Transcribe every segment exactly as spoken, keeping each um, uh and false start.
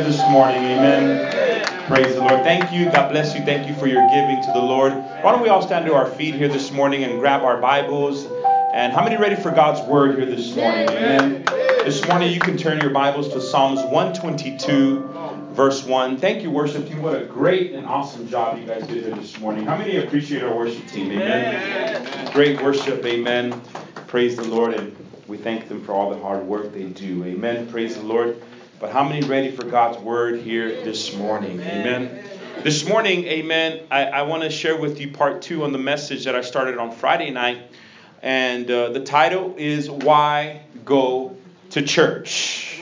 this morning? Amen. Praise the Lord. Thank you. God bless you. Thank you for your giving to the Lord. Why don't we all stand to our feet here this morning and grab our Bibles? And how many ready for God's word here this morning? Amen. This morning you can turn your Bibles to Psalms one twenty-two, verse one. Thank you, worship team. What a great and awesome job you guys did here this morning. How many appreciate our worship team? Amen. Great worship. Amen. Praise the Lord. And we thank them for all the hard work they do. Amen. Praise the Lord. But how many ready for God's word here this morning? Amen. This morning, amen, I, I want to share with you part two on the message that I started on Friday night. And uh, the title is Why Go to Church?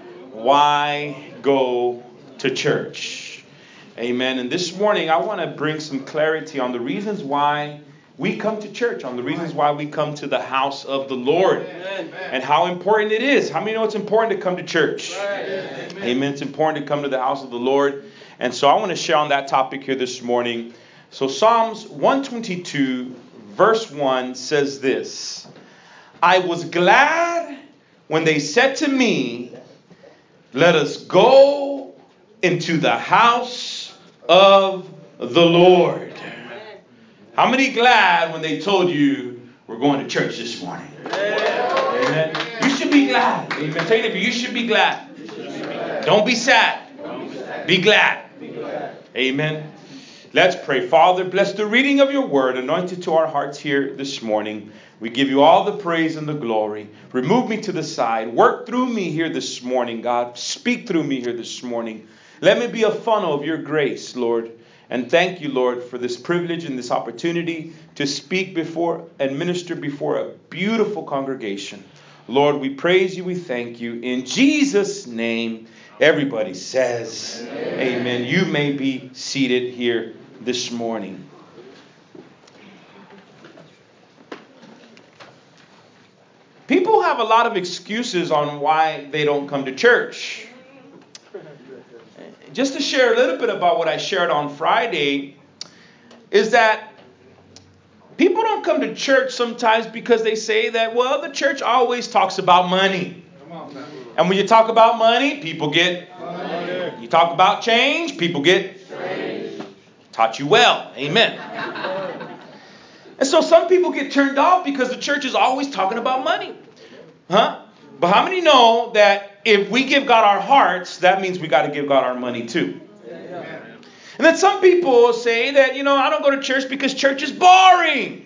Why Go to Church? Amen. And this morning, I want to bring some clarity on the reasons why we come to church, on the reasons why we come to the house of the Lord, and how important it is. How many know it's important to come to church? Amen. Amen. It's important to come to the house of the Lord. And so I want to share on that topic here this morning. So Psalms one twenty-two, verse one says this: I was glad when they said to me, let us go into the house of the Lord. How many glad when they told you we're going to church this morning? Amen. You should be glad. Amen. Tell you, you should be glad. Don't be sad. Be glad. Amen. Let's pray. Father, bless the reading of your word, anointed to our hearts here this morning. We give you all the praise and the glory. Remove me to the side. Work through me here this morning, God. Speak through me here this morning. Let me be a funnel of your grace, Lord. And thank you, Lord, for this privilege and this opportunity to speak before and minister before a beautiful congregation. Lord, we praise you. We thank you. In Jesus' name, everybody says amen. Amen. You may be seated here this morning. People have a lot of excuses on why they don't come to church. Just to share a little bit about what I shared on Friday, is that people don't come to church sometimes because they say that, well, the church always talks about money. And when you talk about money, people get money. You talk about change, people get change. Taught you well. Amen. And so some people get turned off because the church is always talking about money. Huh? But how many know that if we give God our hearts, that means we got to give God our money too? Yeah. And then some people say that, you know, I don't go to church because church is boring.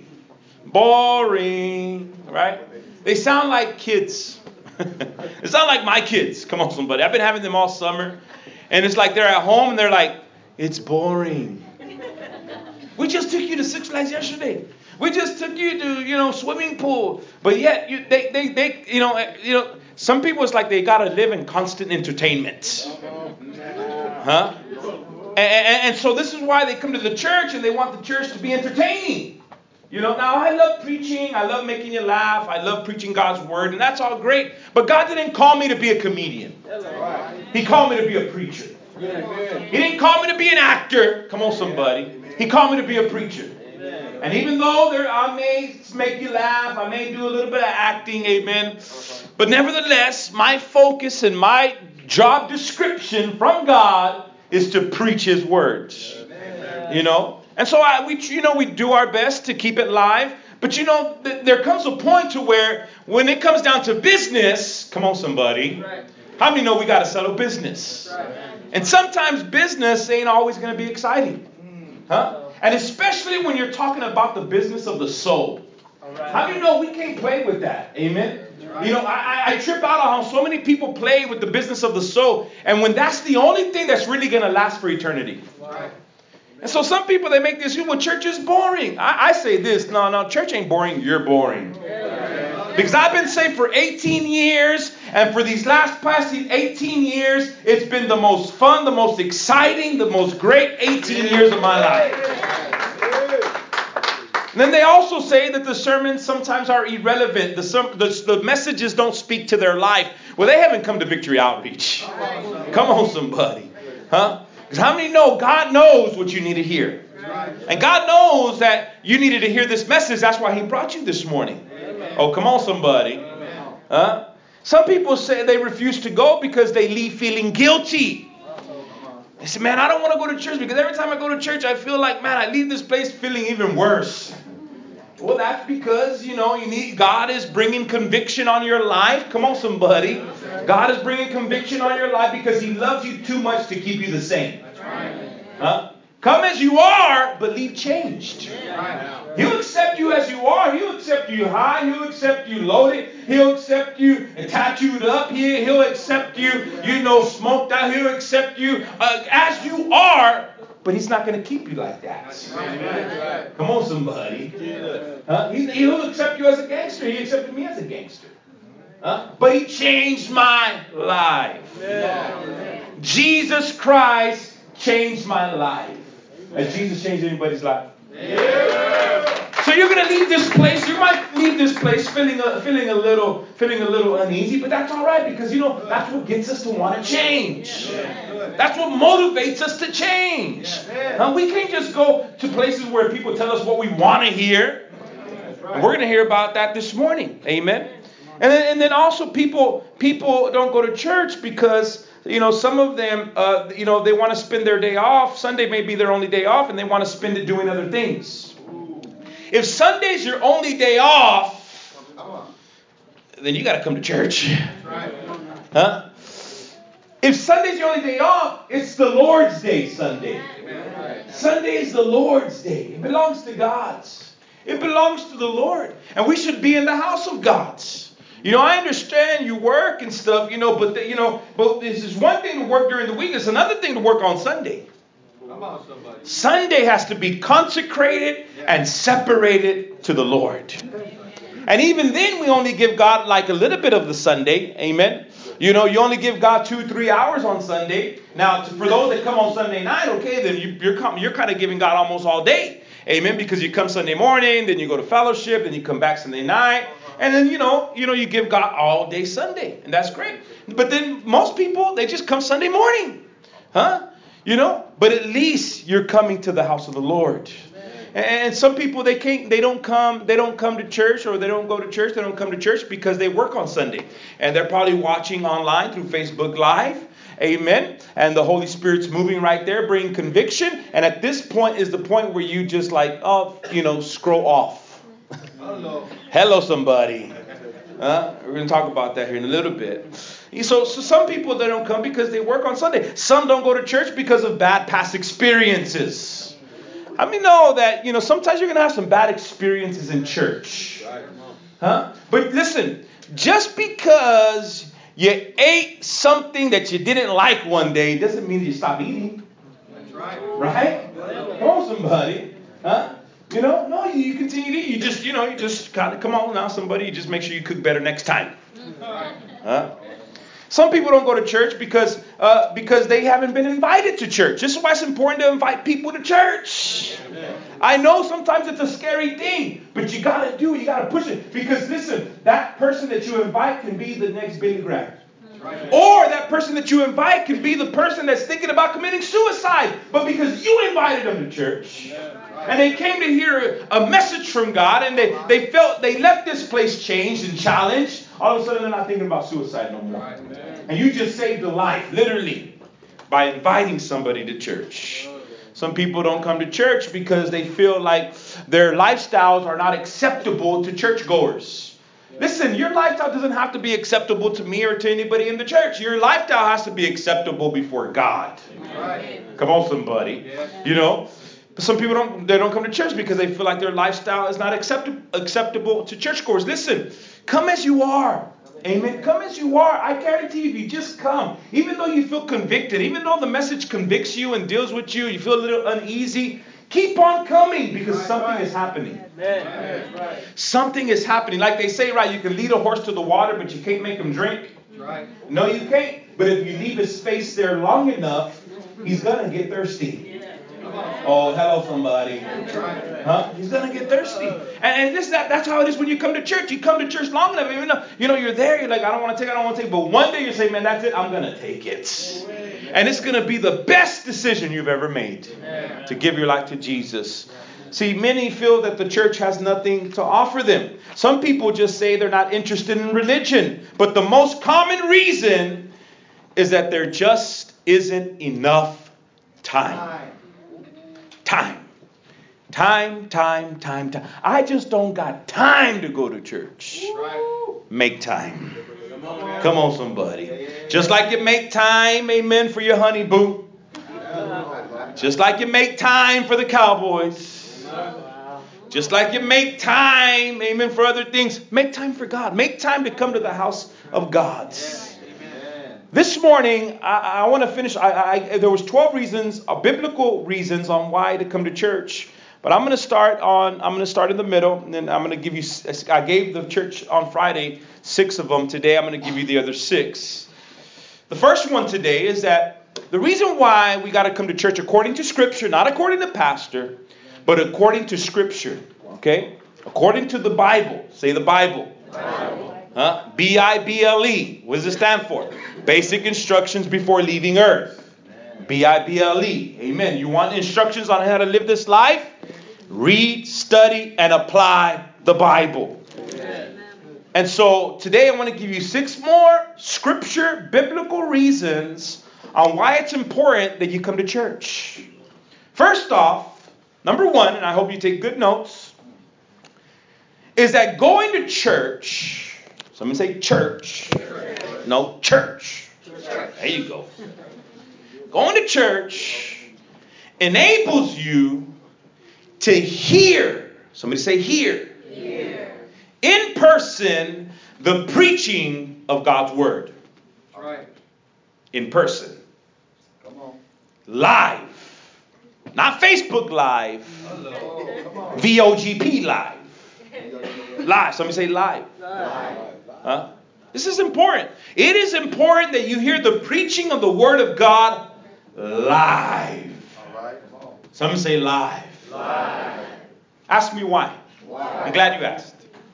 Boring, right? They sound like kids. They sound like my kids. Come on, somebody. I've been having them all summer. And it's like they're at home and they're like, it's boring. We just took you to Six Flags yesterday. We just took you to, you know, swimming pool. But yet, you, they, they, they, you know, you know, some people it's like they got to live in constant entertainment. Huh? And, and, and so this is why they come to the church and they want the church to be entertaining. You know, now I love preaching. I love making you laugh. I love preaching God's word. And that's all great. But God didn't call me to be a comedian. He called me to be a preacher. He didn't call me to be an actor. Come on, somebody. He called me to be a preacher. And even though there, I may make you laugh, I may do a little bit of acting, amen. But nevertheless, my focus and my job description from God is to preach His words. Amen. You know, and so I, we, you know, we do our best to keep it live. But you know, th- there comes a point to where when it comes down to business, come on, somebody. Right. How many know we got to settle business? Right. And sometimes business ain't always going to be exciting, huh? And especially when you're talking about the business of the soul. Right. How do you know we can't play with that? Amen? Right. You know, I, I trip out on how so many people play with the business of the soul. And when that's the only thing that's really going to last for eternity. Right. And so some people, they make this, well, church is boring. I, I say this, no, no, church ain't boring. You're boring. Yeah. Because I've been saved for eighteen years. And for these last past eighteen years, it's been the most fun, the most exciting, the most great eighteen years of my life. And then they also say that the sermons sometimes are irrelevant. The, the, the messages don't speak to their life. Well, they haven't come to Victory Outreach. Come on, somebody. Huh? Because how many know God knows what you need to hear? And God knows that you needed to hear this message. That's why He brought you this morning. Oh, come on, somebody. Huh? Some people say they refuse to go because they leave feeling guilty. They say, man, I don't want to go to church because every time I go to church, I feel like, man, I leave this place feeling even worse. Well, that's because, you know, you need, God is bringing conviction on your life. Come on, somebody. God is bringing conviction on your life because He loves you too much to keep you the same. Huh? Come as you are, but leave changed. He'll accept you as you are. He'll accept you high. He'll accept you loaded. He'll accept you tattooed up here. He'll accept you, you know, smoked out. He'll accept you uh, as you are. But He's not going to keep you like that. Come on, somebody. Huh? He, he'll accept you as a gangster. He accepted me as a gangster. Huh? But He changed my life. Jesus Christ changed my life. Has Jesus changed anybody's life? So you're going to leave this place. You might leave this place feeling a, feeling a little feeling a little uneasy, but that's all right because, you know, that's what gets us to want to change. That's what motivates us to change. Now, we can't just go to places where people tell us what we want to hear. And we're going to hear about that this morning. Amen. And then, and then also people people don't go to church because, you know, some of them, uh, you know, they want to spend their day off. Sunday may be their only day off, and they want to spend it doing other things. If Sunday's your only day off, then you got to come to church. Huh? If Sunday's your only day off, it's the Lord's Day Sunday. Sunday is the Lord's Day. It belongs to God's. It belongs to the Lord. And we should be in the house of God's. You know, I understand you work and stuff, you know, but, the, you know, but this is one thing to work during the week. It's another thing to work on Sunday. Come on, somebody. Sunday has to be consecrated and separated to the Lord. And even then, we only give God like a little bit of the Sunday. Amen. You know, you only give God two, three hours on Sunday. Now, for those that come on Sunday night, okay, then you, you're, com- you're kind of giving God almost all day. Amen. Because you come Sunday morning, then you go to fellowship, then you come back Sunday night. And then, you know, you know, you give God all day Sunday. And that's great. But then most people, they just come Sunday morning. Huh? You know, but at least you're coming to the house of the Lord. And some people, they can't, they don't come, they don't come to church, or they don't go to church. They don't come to church because they work on Sunday. And they're probably watching online through Facebook Live. Amen. And the Holy Spirit's moving right there, bringing conviction. And at this point is the point where you just like, oh, you know, scroll off. Hello. Hello, somebody. Uh, we're going to talk about that here in a little bit. So, so some people, they don't come because they work on Sunday. Some don't go to church because of bad past experiences. I mean, know that, you know, sometimes you're going to have some bad experiences in church. Huh? But listen, just because you ate something that you didn't like one day doesn't mean you stop eating. That's right. Right? Come on, somebody. Huh? You know, no, you continue to eat. You just, you know, you just kind of, come on now, somebody. You just make sure you cook better next time. Huh? Some people don't go to church because uh, because they haven't been invited to church. This is why it's important to invite people to church. I know sometimes it's a scary thing, but you got to do it. You got to push it. Because listen, that person that you invite can be the next Billy Graham. Or that person that you invite can be the person that's thinking about committing suicide. But because you invited them to church, and they came to hear a message from God, and they, they felt they left this place changed and challenged, all of a sudden they're not thinking about suicide no more. And you just saved a life, literally, by inviting somebody to church. Some people don't come to church because they feel like their lifestyles are not acceptable to churchgoers. Listen, your lifestyle doesn't have to be acceptable to me or to anybody in the church. Your lifestyle has to be acceptable before God. Right. Come on, somebody. You know, some people don't they don't come to church because they feel like their lifestyle is not acceptable acceptable to churchgoers. Listen, come as you are. Amen. Come as you are. I guarantee you, if you just come, even though you feel convicted, even though the message convicts you and deals with you, you feel a little uneasy, keep on coming because something is happening. Something is happening. Like they say, right, you can lead a horse to the water, but you can't make him drink. No, you can't. But if you leave his space there long enough, he's going to get thirsty. Oh, hello, somebody. Huh? He's going to get thirsty. And, and this, that, that's how it is when you come to church. You come to church long enough. Even though, you know, you're there. You're like, I don't want to take it. I don't want to take it. But one day you say, man, that's it. I'm going to take it. And it's going to be the best decision you've ever made to give your life to Jesus. See, many feel that the church has nothing to offer them. Some people just say they're not interested in religion. But the most common reason is that there just isn't enough Time. Time. Time, time, time, time. I just don't got time to go to church. Make time. Come on, somebody. Just like you make time, amen, for your honey boo. Just like you make time for the Cowboys. Just like you make time, amen, for other things. Make time for God. Make time to come to the house of God. This morning, I, I want to finish. I, I, there was twelve reasons, uh, biblical reasons on why to come to church. But I'm going to start on. I'm going to start in the middle, and then I'm going to give you. I gave the church on Friday six of them. Today, I'm going to give you the other six. The first one today is that the reason why we got to come to church according to Scripture, not according to pastor, but according to Scripture. Okay, according to the Bible. Say the Bible. Bible. Huh? B I B L E. What does it stand for? Basic instructions before leaving earth. B I B L E. Amen. You want instructions on how to live this life? Read, study, and apply the Bible. Amen. And so today I want to give you six more scripture, biblical reasons on why it's important that you come to church. First off, number one, and I hope you take good notes, is that going to church, somebody say church. Church. No, church. Church. There you go. Going to church enables you to hear, somebody say hear, hear. In person, the preaching of God's word. All right. In person. Come on. Live. Not Facebook Live. Hello. V O G P Live. Live. Somebody say live. Live. Huh? This is important. It is important that you hear the preaching of the word of God live. All right. Somebody say live. Live. Ask me why. Why? I'm glad you asked.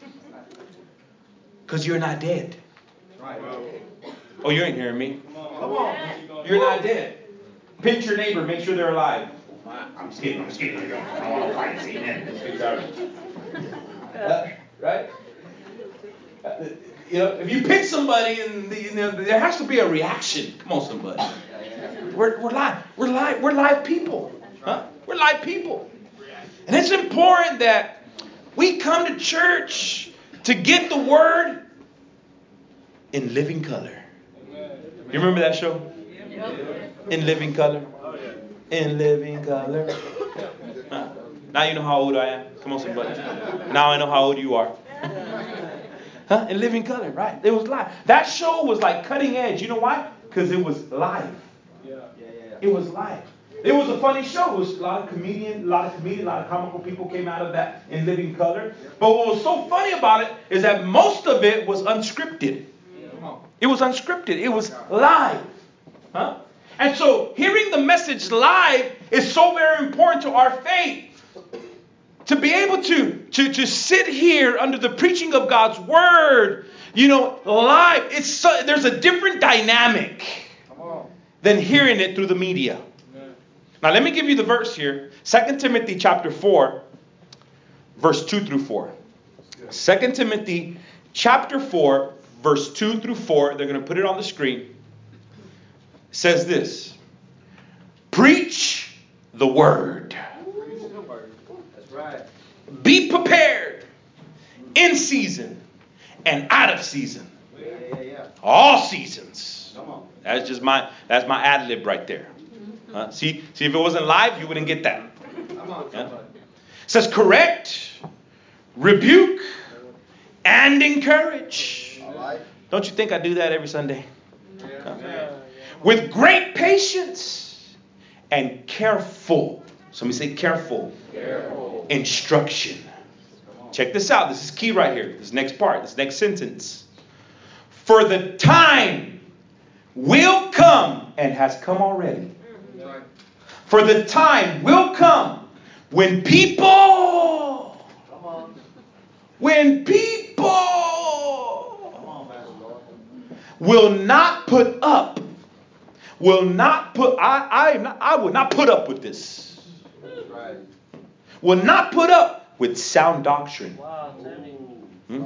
Because you're not dead. Right. Oh, you ain't hearing me. Come on. Come on. You're not dead. Pinch your neighbor. Make sure they're alive. I'm just kidding. I'm just kidding. I don't want to fight. Amen. Uh, right? Uh, you know, if you pick somebody and the, you know, there has to be a reaction. Come on, somebody. We're, we're live. We're live. We're live people. Huh? We're live people. And it's important that we come to church to get the word in living color. You remember that show? In living color. In living color. Huh? Now you know how old I am. Come on, somebody. Now I know how old you are. Huh? In living color, right? It was live. That show was like cutting edge. You know why? Because it was live. It was live. It was a funny show. It was a lot of comedian, a lot of comedian, a lot of comical people came out of that in living color. But what was so funny about it is that most of it was unscripted. It was unscripted. It was live. Huh? And so hearing the message live is so very important to our faith. To be able to, to, to sit here under the preaching of God's word, you know, live, it's so, there's a different dynamic than hearing it through the media. Now let me give you the verse here. Second Timothy chapter four, verse two through four. Second Timothy chapter four, verse two through four. They're going to put it on the screen. It says this. Preach the word. That's right. Be prepared in season and out of season. Yeah, yeah, yeah. All seasons. Come on. That's just my that's my ad lib right there. Uh, see, see, if it wasn't live, you wouldn't get that. Come on, yeah? It says correct, rebuke, and encourage. All right. Don't you think I do that every Sunday? Yeah. Uh, with great patience and careful. Somebody say careful. Careful. Instruction. Check this out. This is key right here. This next part. This next sentence. For the time will come and has come already. For the time will come when people, when people will not put up, will not put, I, I, am not, I will not put up with this. Will not put up with sound doctrine. Hmm?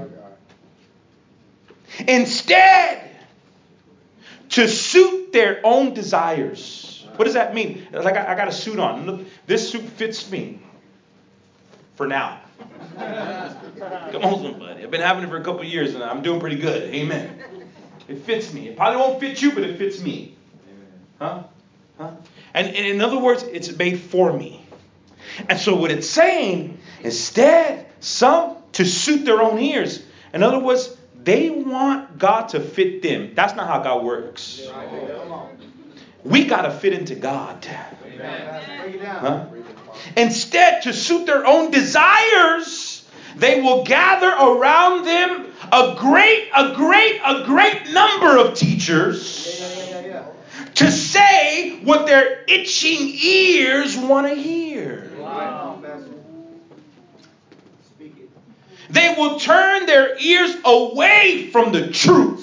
Instead, to suit their own desires. What does that mean? Like I, I got a suit on. Look, this suit fits me. For now. Come on, somebody. I've been having it for a couple of years and I'm doing pretty good. Amen. It fits me. It probably won't fit you, but it fits me. Huh? Huh? And, and in other words, it's made for me. And so what it's saying, instead, some to suit their own ears. In other words, they want God to fit them. That's not how God works. We got to fit into God. Huh? Instead, to suit their own desires, they will gather around them a great, a great, a great number of teachers to say what their itching ears want to hear. Wow. They will turn their ears away from the truth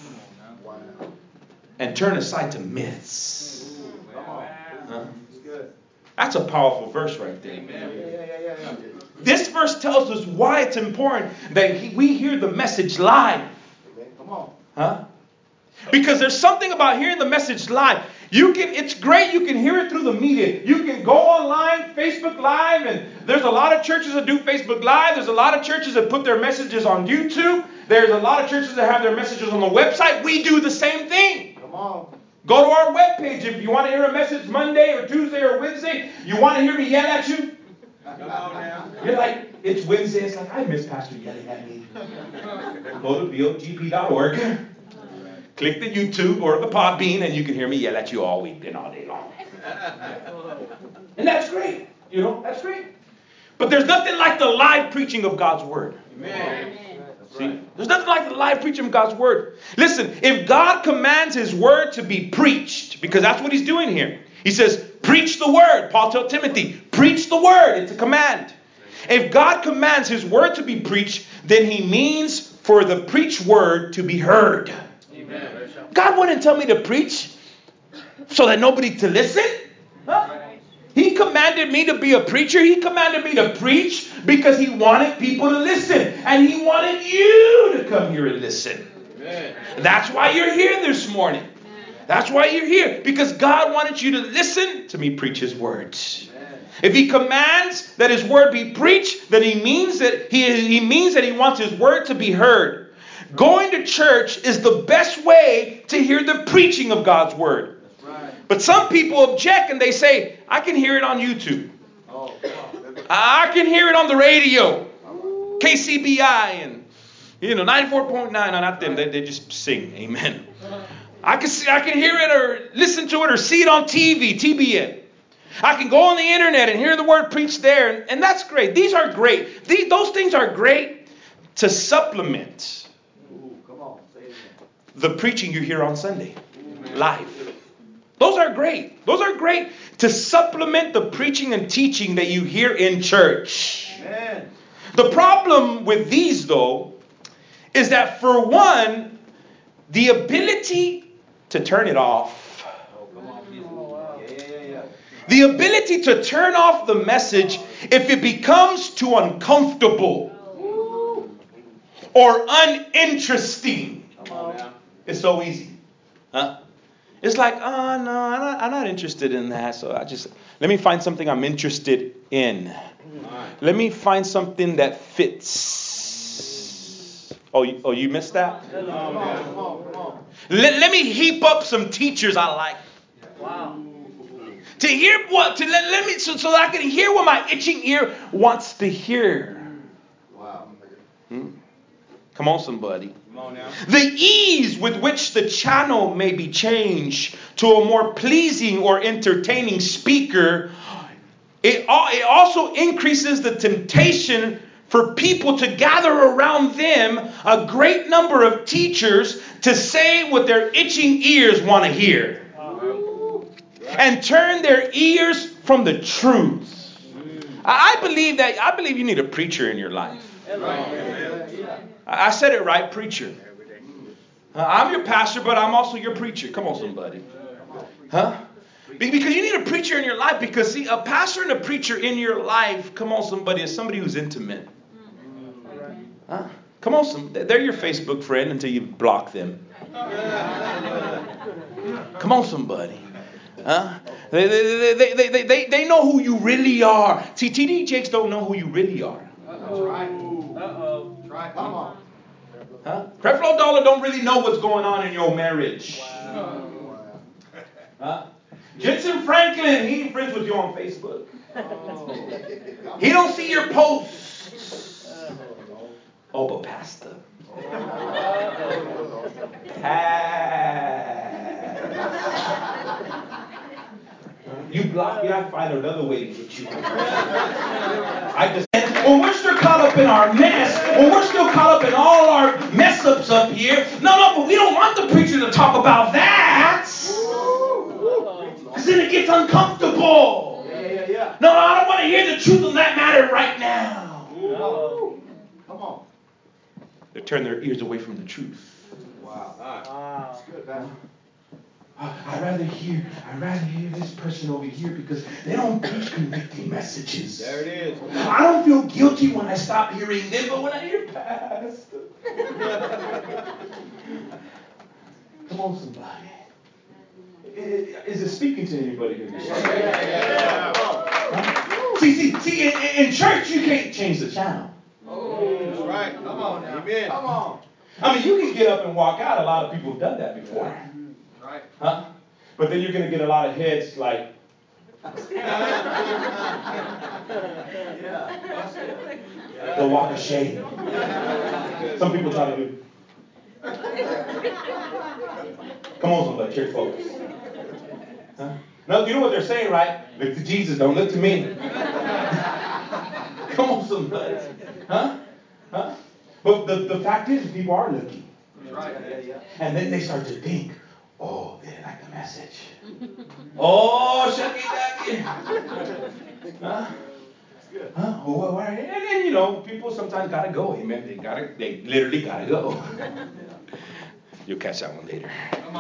and turn aside to myths. Huh? That's a powerful verse right there. This verse tells us why it's important that he, we hear the message live. Huh? Because there's something about hearing the message live. You can, it's great. You can hear it through the media. You can go online, Facebook Live, and there's a lot of churches that do Facebook Live. There's a lot of churches that put their messages on YouTube. There's a lot of churches that have their messages on the website. We do the same thing. Come on. Go to our webpage if you want to hear a message Monday or Tuesday or Wednesday. You want to hear me yell at you? Come on now. You're like, it's Wednesday. It's like, I miss Pastor yelling at me. Go to B O G P dot org. Click the YouTube or the Podbean, and you can hear me yell at you all week and all day long. And that's great. You know, that's great. But there's nothing like the live preaching of God's Word. Amen. See, there's nothing like the live preaching of God's Word. Listen, if God commands His Word to be preached, because that's what He's doing here. He says, preach the Word. Paul told Timothy, preach the Word. It's a command. If God commands His Word to be preached, then He means for the preached Word to be heard. Amen. God wouldn't tell me to preach so that nobody to listen. Huh? He commanded me to be a preacher. He commanded me to preach because He wanted people to listen. And He wanted you to come here and listen. Amen. That's why you're here this morning. That's why you're here. Because God wanted you to listen to me preach His words. Amen. If He commands that His word be preached, then He means that He, he means that He wants His word to be heard. Going to church is the best way to hear the preaching of God's word. That's right. But some people object and they say, I can hear it on YouTube. Oh, come on. I can hear it on the radio. K C B I and, you know, ninety-four point nine. No, not them. They, they just sing. Amen. I can see, I can hear it or listen to it or see it on T V, T B N. I can go on the internet and hear the word preached there. And, and that's great. These are great. These, those things are great to supplement the preaching you hear on Sunday, live. Those are great. Those are great to supplement the preaching and teaching that you hear in church. Amen. The problem with these, though, is that for one, the ability to turn it off. Oh, come on. Oh, yeah, yeah, yeah, yeah. The ability to turn off the message if it becomes too uncomfortable or uninteresting. Come on now. It's so easy. Huh? It's like, oh, no, I'm not, I'm not interested in that. So I just, let me find something I'm interested in. Right. Let me find something that fits. Oh, you, oh, you missed that? Come on, come on, come on, come on. Let, let me heap up some teachers I like. Wow. To hear what? To let, let me, so, so that I can hear what my itching ear wants to hear. Wow. Hmm? Come on, somebody. Come on now. The ease with which the channel may be changed to a more pleasing or entertaining speaker, it, it also increases the temptation for people to gather around them a great number of teachers to say what their itching ears want to hear. And turn their ears from the truth. I believe that I believe you need a preacher in your life. I said it right, preacher. I'm your pastor, but I'm also your preacher. Come on, somebody. Huh? Because you need a preacher in your life. Because, see, a pastor and a preacher in your life, come on, somebody, is somebody who's intimate. Huh? Come on, some, they're your Facebook friend until you block them. Come on, somebody. Huh? They, they, they, they, they, they, they know who you really are. See, T D Jakes don't know who you really are. That's right. Uh-oh. That's right. Come on. Huh? Creflo Dollar don't really know what's going on in your marriage. Wow. Huh? Jensen Franklin, he ain't friends with you on Facebook. Oh. He don't see your posts. Oh, but Pastor. You block me, I find another way to get you. I just when we're still caught up in our mess, when we're still caught up in all our mess ups up here, no, no, but we don't want the preacher to talk about that. Because then it gets uncomfortable. Yeah, yeah, yeah. No, no, I don't want to hear the truth on that matter right now. Ooh. Come on. They turn their ears away from the truth. Wow. Wow. That's good, Pastor. I'd rather hear, I'd rather hear this person over here because they don't preach convicting messages. There it is. I don't feel guilty when I stop hearing them, but when I hear Pastor. Come on, somebody. Is it speaking to anybody here? Yeah, yeah, yeah. Huh? See, see, see, in, in church you can't change the channel. Oh, that's right. Come on now. Amen. Come on. I mean, you can get up and walk out. A lot of people have done that before. Right. Huh? But then you're going to get a lot of heads like, the walk of shame. Some people try to do. Come on, somebody, church folks. Huh? No, you know what they're saying, right? Look to Jesus, don't look to me. Come on, somebody. Huh? Huh? But the, the fact is, people are looking. Right. And then they start to think, oh, they didn't like the message. Oh, shucky ducky. Huh? Huh? Oh, well, why? And then, you know, people sometimes gotta go. Amen. They gotta, they literally gotta go. You'll catch that one later.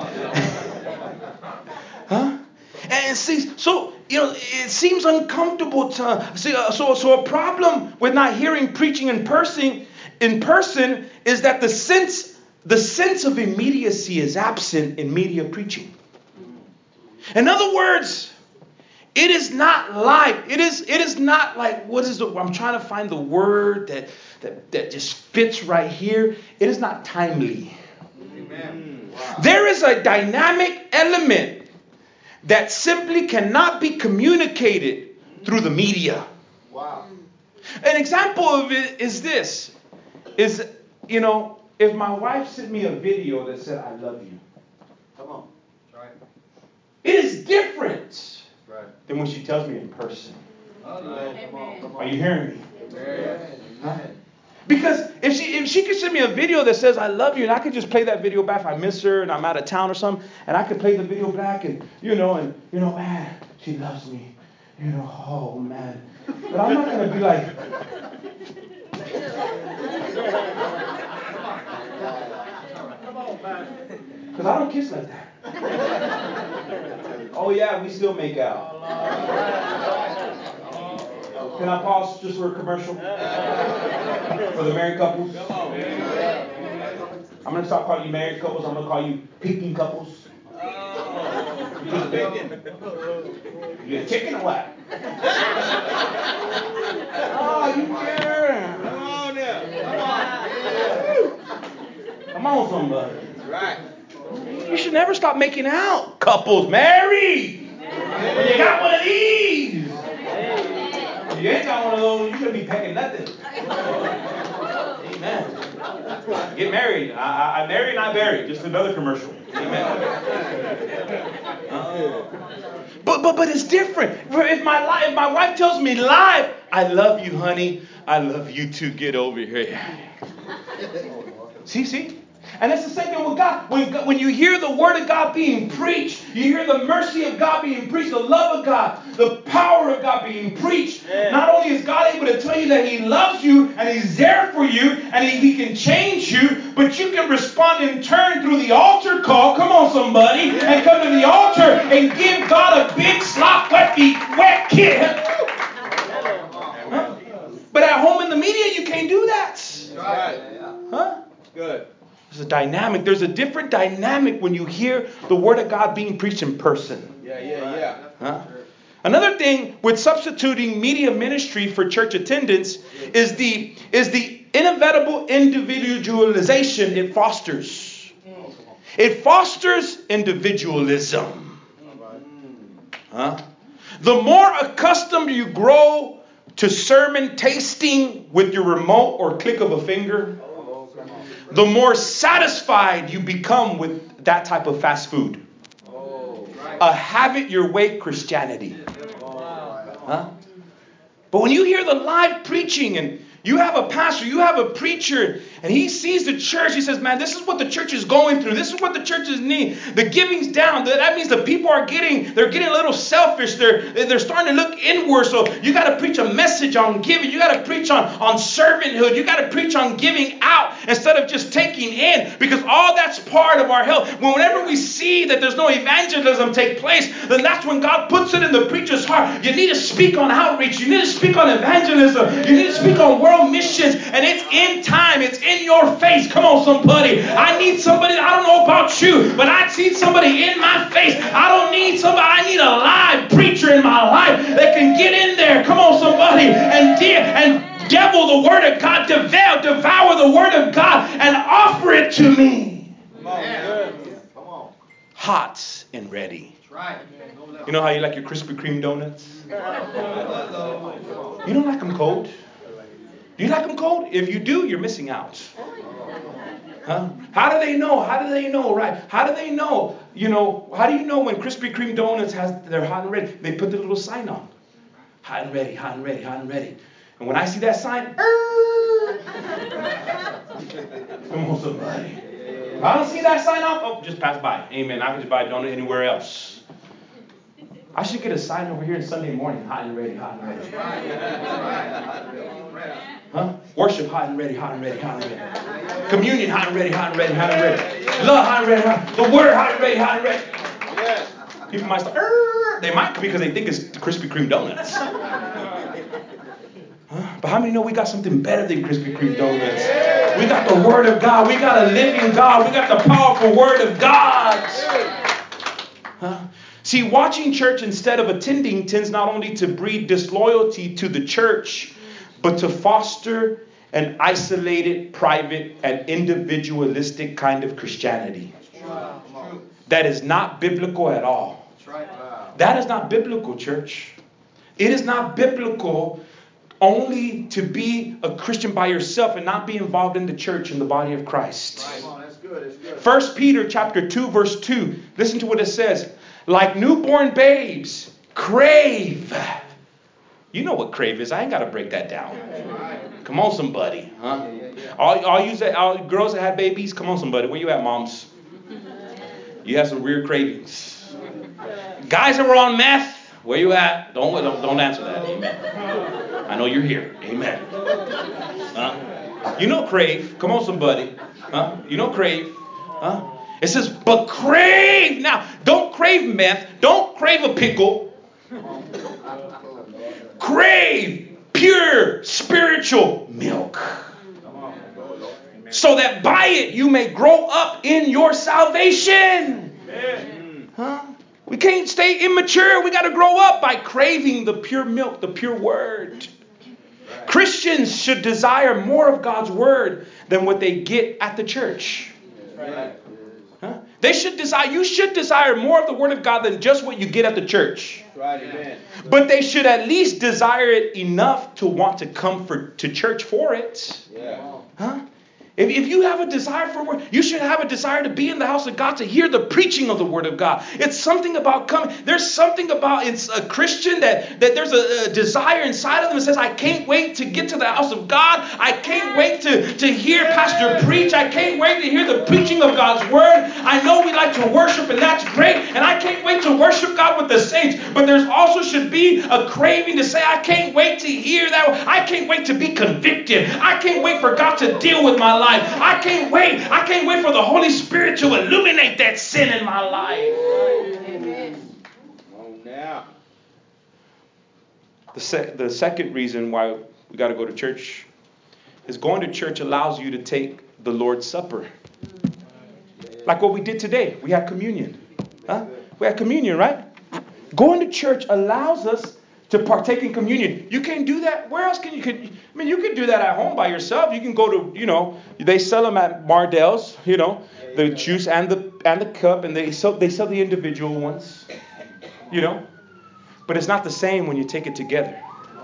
Huh? And see, so, you know, it seems uncomfortable to see. Uh, so, so a problem with not hearing preaching in person, in person, is that the sense, the sense of immediacy is absent in media preaching. In other words, it is not like it is. It is not like what is the? I'm trying to find the word that that that just fits right here. It is not timely. Amen. Wow. There is a dynamic element that simply cannot be communicated through the media. Wow. An example of it is this: is you know, if my wife sent me a video that said "I love you," Come on. That's right. it is different Right. than when she tells me in person. Oh, yeah. Come on. Come on. Are you hearing me? Amen. Amen. Because if she if she could send me a video that says I love you, and I could just play that video back if I miss her and I'm out of town or something, and I could play the video back and you know and you know man, she loves me, you know, oh man. But I'm not gonna be like because I don't kiss like that. Oh yeah, we still make out. Can I pause just for a commercial? For the married couples? I'm going to stop calling you married couples. I'm going to call you peeking couples. You a chicken or what? Oh, you care? Come on now. Come on. Come on, somebody. Right. You should never stop making out. Couples married. When you got one of these. If you ain't got one of those, you shouldn't be pecking nothing. Amen. Get married. I, I, I married, not buried. Just another commercial. Amen. Uh, but but but it's different. If my li- if my wife tells me live, I love you, honey. I love you too. Get over here. See, see? And it's the same thing with God. When, when you hear the word of God being preached, you hear the mercy of God being preached, the love of God, the power of God being preached. Yeah. Not only is God able to tell you that He loves you and He's there for you and He, he can change you, but you can respond in turn through the altar call. Come on, somebody. Yeah. And come to the altar and give God a big slop, wet feet, wet kiss. Huh? But at home in the media, you can't do that. Right. Huh? Good. There's a dynamic. There's a different dynamic when you hear the word of God being preached in person. Yeah, yeah, yeah. Huh? Another thing with substituting media ministry for church attendance is the is the inevitable individualization it fosters. It fosters individualism. Huh? The more accustomed you grow to sermon tasting with your remote or click of a finger, the more satisfied you become with that type of fast food. A have it your way Christianity. Huh? But when you hear the live preaching and you have a pastor, you have a preacher, and he sees the church, he says, man, this is what the church is going through. This is what the churches need. The giving's down. That means the people are getting, they're getting a little selfish. They're, they're starting to look inward. So you got to preach a message on giving. You got to preach on, on servanthood. You got to preach on giving out instead of just taking in, because all that's part of our health. Whenever we see that there's no evangelism take place, then that's when God puts it in the preacher's heart. You need to speak on outreach. You need to speak on evangelism. You need to speak on world missions, and it's in time. It's in your face. Come on, somebody. I need somebody. I don't know about you, but I need somebody in my face. I don't need somebody. I need a live preacher in my life that can get in there. Come on, somebody, and de- and devil the word of God, devour, devour the word of God, and offer it to me. Come on. Come on. Hot and ready. Right. You know how you like your Krispy Kreme donuts? You don't like them cold? Do you like them cold? If you do, you're missing out. Huh? How do they know? How do they know? Right? How do they know? You know, how do you know when Krispy Kreme donuts has they're hot and ready? They put the little sign on. Hot and ready, hot and ready, hot and ready. And when I see that sign, come on, somebody. If I don't see that sign up, oh, just pass by. Amen. I can just buy a donut anywhere else. I should get a sign over here Sunday morning, hot and ready, hot and ready. Huh? Worship, hot and ready, hot and ready, hot and ready. Communion, hot and ready, hot and ready, hot and ready. Love, hot and ready, hot. The word, hot and ready, hot and ready. People might start, Err. They might because they think it's the Krispy Kreme donuts. Huh? But how many know we got something better than Krispy Kreme donuts? We got the word of God. We got a living God. We got the powerful word of God. Huh? See, watching church instead of attending tends not only to breed disloyalty to the church, but to foster an isolated, private, and individualistic kind of Christianity. That is not biblical at all. That is not biblical, church. It is not biblical only to be a Christian by yourself and not be involved in the church and the body of Christ. First Peter chapter two, verse two. Listen to what it says. Like newborn babes, crave. You know what crave is. I ain't got to break that down. Come on, somebody. Huh? All, all you say, all girls that have babies, come on, somebody. Where you at, moms? You have some weird cravings. Guys that were on meth, where you at? Don't, don't, don't answer that. Amen. I know you're here. Amen. Huh? You know crave. Come on, somebody. Huh? You know crave. Huh? It says, but crave. Now, don't crave meth. Don't crave a pickle. Crave pure spiritual milk. So that by it you may grow up in your salvation. Huh? We can't stay immature. We got to grow up by craving the pure milk, the pure word. Christians should desire more of God's word than what they get at the church. Huh? They should desire, you should desire more of the word of God than just what you get at the church. But they should at least desire it enough to want to come for, to church for it. Huh? If, if you have a desire for word, you should have a desire to be in the house of God, to hear the preaching of the word of God. It's something about coming. There's something about it's a Christian that, that there's a, a desire inside of them that says, I can't wait to get to the house of God. I can't wait to, to hear Pastor preach. I can't wait to hear the preaching of God's word. I know we like to worship, and that's great. And I can't wait to worship God with the saints. But there's also should be a craving to say, I can't wait to hear that. I can't wait to be convicted. I can't wait for God to deal with my life. I can't wait. I can't wait for the Holy Spirit to illuminate that sin in my life. Amen. Oh, now. The, sec- the second reason why we got to go to church is going to church allows you to take the Lord's Supper. Like what we did today. We had communion. Huh? We had communion, right? Going to church allows us to partake in communion. You can't do that. Where else can you? Could, I mean, you can do that at home by yourself. You can go to, you know, they sell them at Mardell's, you know, the juice and the and the cup, and they sell they sell the individual ones, you know. But it's not the same when you take it together.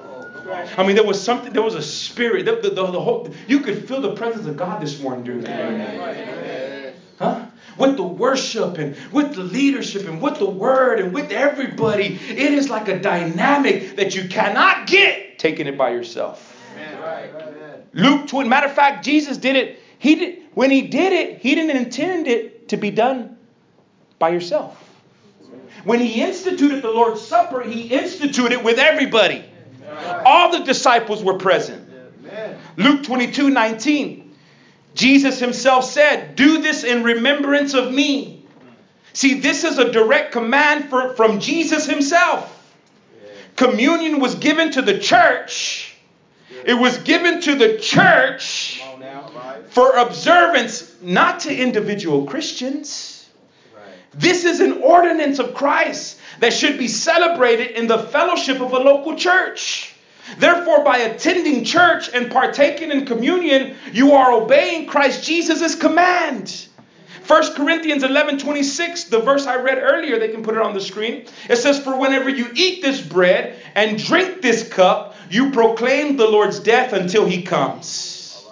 I mean, there was something. There was a spirit. The, the, the, the whole. You could feel the presence of God this morning during communion. Huh? With the worship and with the leadership and with the word and with everybody, it is like a dynamic that you cannot get taking it by yourself. Amen. Luke twenty. Matter of fact, Jesus did it. He did when he did it. He didn't intend it to be done by yourself. When he instituted the Lord's Supper, he instituted it with everybody. All the disciples were present. Luke twenty-two nineteen. Jesus himself said, "Do this in remembrance of me." See, this is a direct command for, from Jesus himself. Communion was given to the church. It was given to the church for observance, not to individual Christians. This is an ordinance of Christ that should be celebrated in the fellowship of a local church. Therefore, by attending church and partaking in communion, you are obeying Christ Jesus' command. First Corinthians eleven twenty-six, the verse I read earlier, they can put it on the screen. It says, "For whenever you eat this bread and drink this cup, you proclaim the Lord's death until he comes."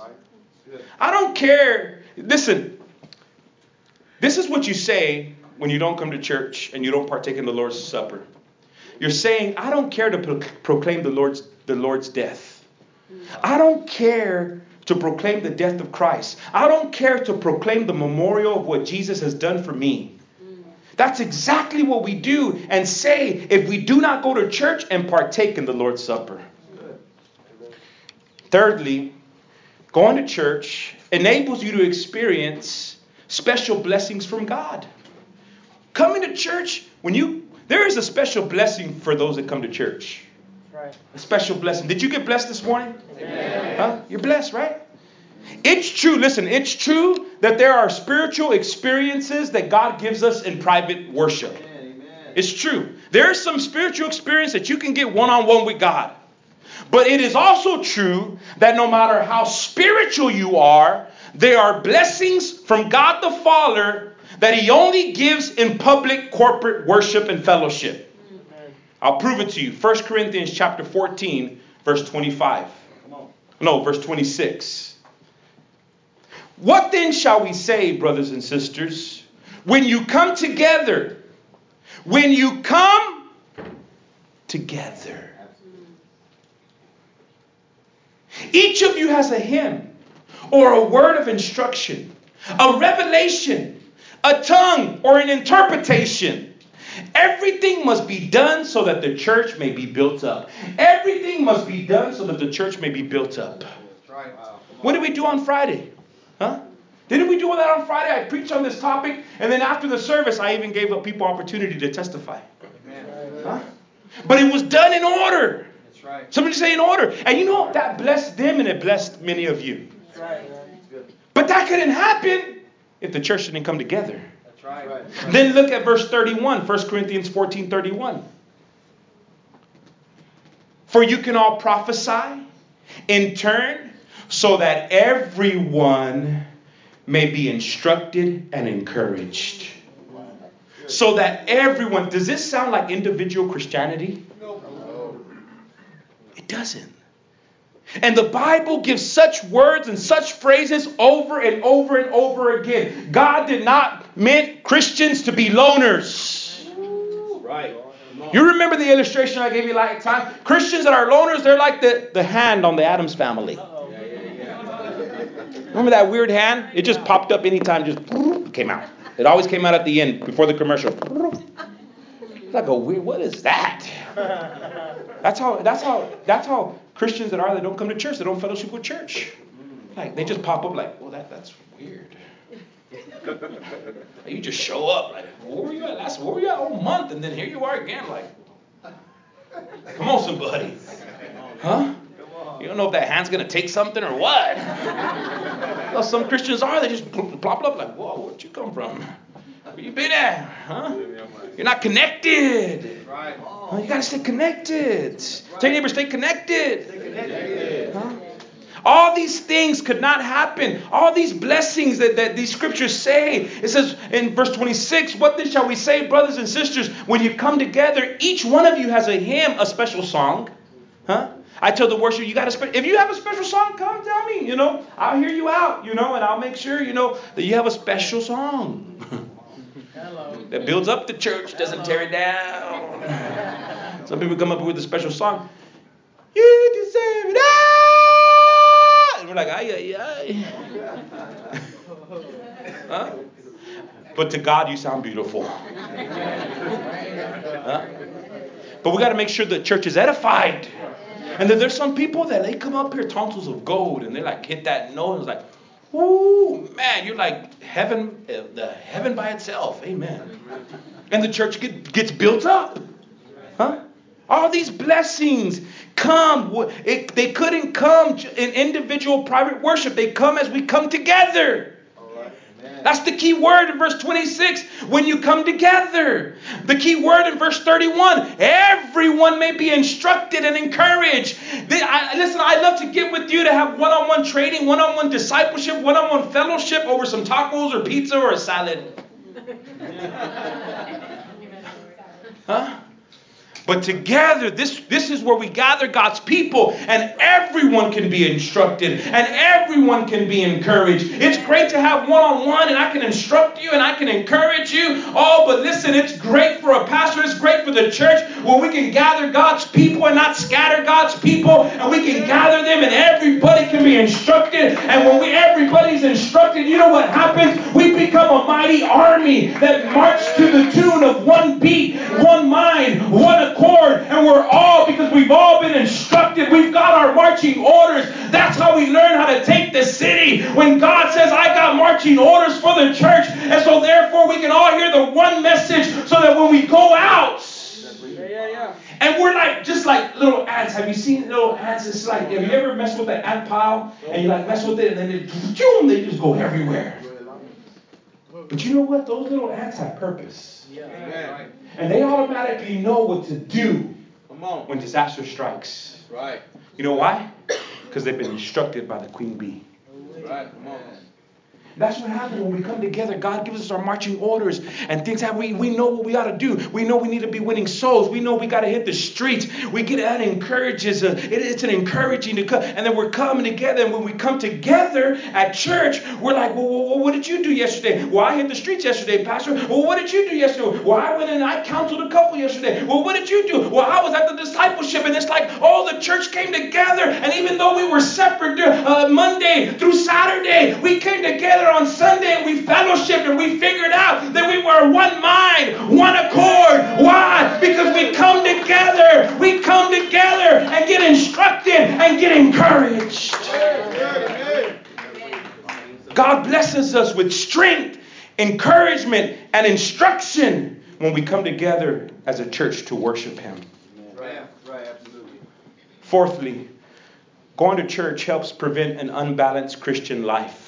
I don't care. Listen, this is what you say when you don't come to church and you don't partake in the Lord's Supper. You're saying, I don't care to pro- proclaim the Lord's the Lord's death. I don't care to proclaim the death of Christ. I don't care to proclaim the memorial of what Jesus has done for me. That's exactly what we do and say if we do not go to church and partake in the Lord's Supper. Thirdly, going to church enables you to experience special blessings from God. Coming to church, when you there is a special blessing for those that come to church. Right. A special blessing. Did you get blessed this morning? Amen. Huh? You're blessed, right? It's true. Listen, it's true that there are spiritual experiences that God gives us in private worship. Amen. It's true. There is some spiritual experience that you can get one-on-one with God. But it is also true that no matter how spiritual you are, there are blessings from God the Father that he only gives in public corporate worship and fellowship. Amen. I'll prove it to you. First Corinthians chapter fourteen, verse twenty-five. Come on. No, verse twenty-six. "What then shall we say, brothers and sisters, when you come together? When you come together. Each of you has a hymn or a word of instruction, a revelation, a tongue, or an interpretation. Everything must be done so that the church may be built up." Everything must be done so that the church may be built up. What did we do on Friday? Huh? Didn't we do that on Friday? I preached on this topic, and then after the service, I even gave people opportunity to testify. Huh? But it was done in order. Somebody say in order. And you know, that blessed them and it blessed many of you. But that couldn't happen if the church didn't come together. That's right. Then look at verse thirty-one, First Corinthians fourteen thirty-one. "For you can all prophesy in turn, so that everyone may be instructed and encouraged." So that everyone, does this sound like individual Christianity? No. It doesn't. And the Bible gives such words and such phrases over and over and over again. God did not meant Christians to be loners. Right. You remember the illustration I gave you last time? Christians that are loners, they're like the, the hand on the Addams Family. Yeah, yeah, yeah. Remember that weird hand? It just popped up anytime, just came out. It always came out at the end before the commercial. It's like a weird, what is that? That's how, that's how, that's how Christians that are that don't come to church, they don't fellowship with church. Like they just pop up like, well, that that's weird. You just show up like, where were you at last? Where were you at all month? And then here you are again, like, come on, somebody, huh? You don't know if that hand's gonna take something or what. Well, some Christians are, they just plop it up like, whoa, where'd you come from? Where you been at? Huh? You're not connected. Huh? You got to stay connected. Tell your neighbor, stay connected. Stay connected. Huh? All these things could not happen. All these blessings that, that these scriptures say. It says in verse twenty-six, what then shall we say, brothers and sisters, when you come together, each one of you has a hymn, a special song. Huh? I tell the worship, you got a spe- if you have a special song, come tell me, you know. I'll hear you out, you know, and I'll make sure, you know, that you have a special song. Hello. That builds up the church, doesn't tear it down. Some people come up with a special song. You deserve it. Ah! And we're like, ay, ay, ay. Huh? But to God, you sound beautiful. Huh? But we got to make sure the church is edified. And then there's some people that they come up here, tonsils of gold, and they like hit that note, and it's like, ooh, man, you're like heaven, uh, the heaven by itself. Amen. And the church get, gets built up. Huh? All these blessings come. It, they couldn't come in individual private worship. They come as we come together. That's the key word in verse twenty-six. When you come together. The key word in verse thirty-one. Everyone may be instructed and encouraged. They, I, listen, I'd love to get with you to have one-on-one training, one-on-one discipleship, one-on-one fellowship over some tacos or pizza or a salad. Huh? But together, this, this is where we gather God's people, and everyone can be instructed, and everyone can be encouraged. It's great to have one-on-one, and I can instruct you, and I can encourage you. Oh, but listen, it's great for a pastor, it's great for the church, where we can gather God's people and not scatter God's people, and we can gather them, and everybody can be instructed. And when we everybody's instructed, you know what happens? We become a mighty army that march to the tune of one beat, one mind, one accord. And we're all, because we've all been instructed, we've got our marching orders. That's how we learn how to take the city. When God says, I got marching orders for the church. And so therefore we can all hear the one message, so that when we go out, Yeah, yeah, yeah. and we're like, just like little ants. Have you seen little ants? It's like, have you ever messed with that ant pile? And you like mess with it, and then they, they just go everywhere. But you know what? Those little ants have purpose. Yeah. And they automatically know what to do Come on. when disaster strikes. That's right. You know why? Because they've been instructed by the queen bee. That's right. Come on. That's what happens when we come together. God gives us our marching orders and things that we, we know what we ought to do. We know we need to be winning souls. We know we got to hit the streets. We get that encourages us. It, it's an encouraging to come. And then we're coming together. And when we come together at church, we're like, well, well, what did you do yesterday? Well, I hit the streets yesterday, Pastor. Well, what did you do yesterday? Well, I went and I counseled a couple yesterday. Well, what did you do? Well, I was at the discipleship. And it's like, oh, the church came together. And even though we were separate uh, Monday through Saturday, we came together on Sunday, and we fellowshiped, and we figured out that we were one mind, one accord. Why? Because we come together. We come together and get instructed and get encouraged. God blesses us with strength, encouragement, and instruction when we come together as a church to worship Him. Right, right, absolutely. Fourthly, going to church helps prevent an unbalanced Christian life.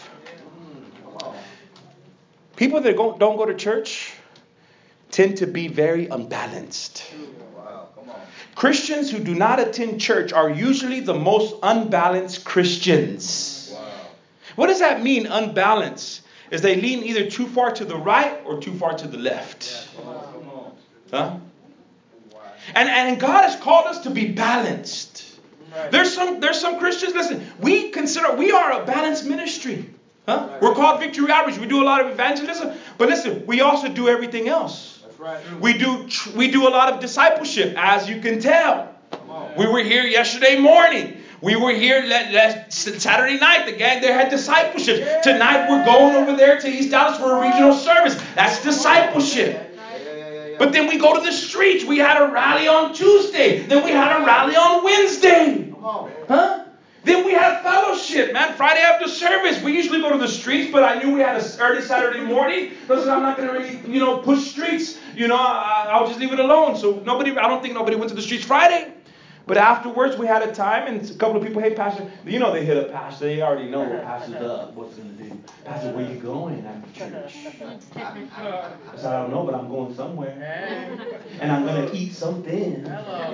People that go, don't go to church tend to be very unbalanced. Wow, come on. Christians who do not attend church are usually the most unbalanced Christians. Wow. What does that mean, unbalanced? Is they lean either too far to the right or too far to the left. Come on, come on. Huh? And, and God has called us to be balanced. There's some, there's some Christians, listen, we consider, we are a balanced ministry. Huh? Right. We're called Victory Outreach. We do a lot of evangelism. But listen, we also do everything else. That's right. We do we do a lot of discipleship, as you can tell. We were here yesterday morning. We were here last Saturday night. The gang there had discipleship. Tonight we're going over there to East Dallas for a regional service. That's discipleship. But then we go to the streets. We had a rally on Tuesday. Then we had a rally on Wednesday. Huh? Then we had fellowship, man. Friday after service, we usually go to the streets, but I knew we had a early Saturday morning because I'm not going to really, you know, push streets. You know, I, I'll just leave it alone. So nobody, I don't think nobody went to the streets Friday. But afterwards, we had a time, and a couple of people, hey, Pastor, you know they hit a pastor. They already know what Pastor's up, what's going to do. Pastor, where you going after church? I said, I don't know, but I'm going somewhere. And I'm going to eat something.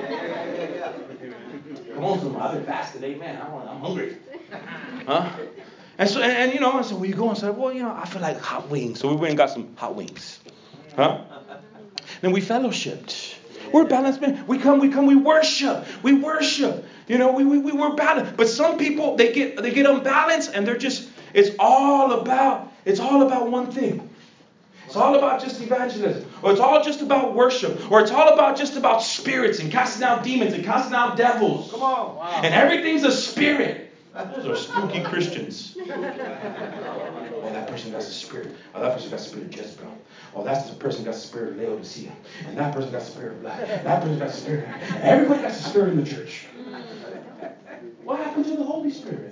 Come on, somebody. I've been fasting, amen. I'm hungry. Huh? And so, and, and you know, I said, where you going? I said, well, you know, I feel like hot wings. So we went and got some hot wings. Huh? Then we fellowshipped. We're balanced men. We come, we come, we worship. We worship. You know, we we we were balanced. But some people, they get they get unbalanced, and they're just, it's all about, it's all about one thing. It's all about just evangelism. Or it's all just about worship. Or it's all about just about spirits and casting out demons and casting out devils. Come on. Wow. And everything's a spirit. Those are spooky Christians. Oh, that person got the spirit. Oh, that person got the spirit of Jezebel. Oh, that's the person got the spirit of Laodicea. And that person got the spirit of black. That person got the spirit of... And everybody got the spirit in the church. What happened to the Holy Spirit?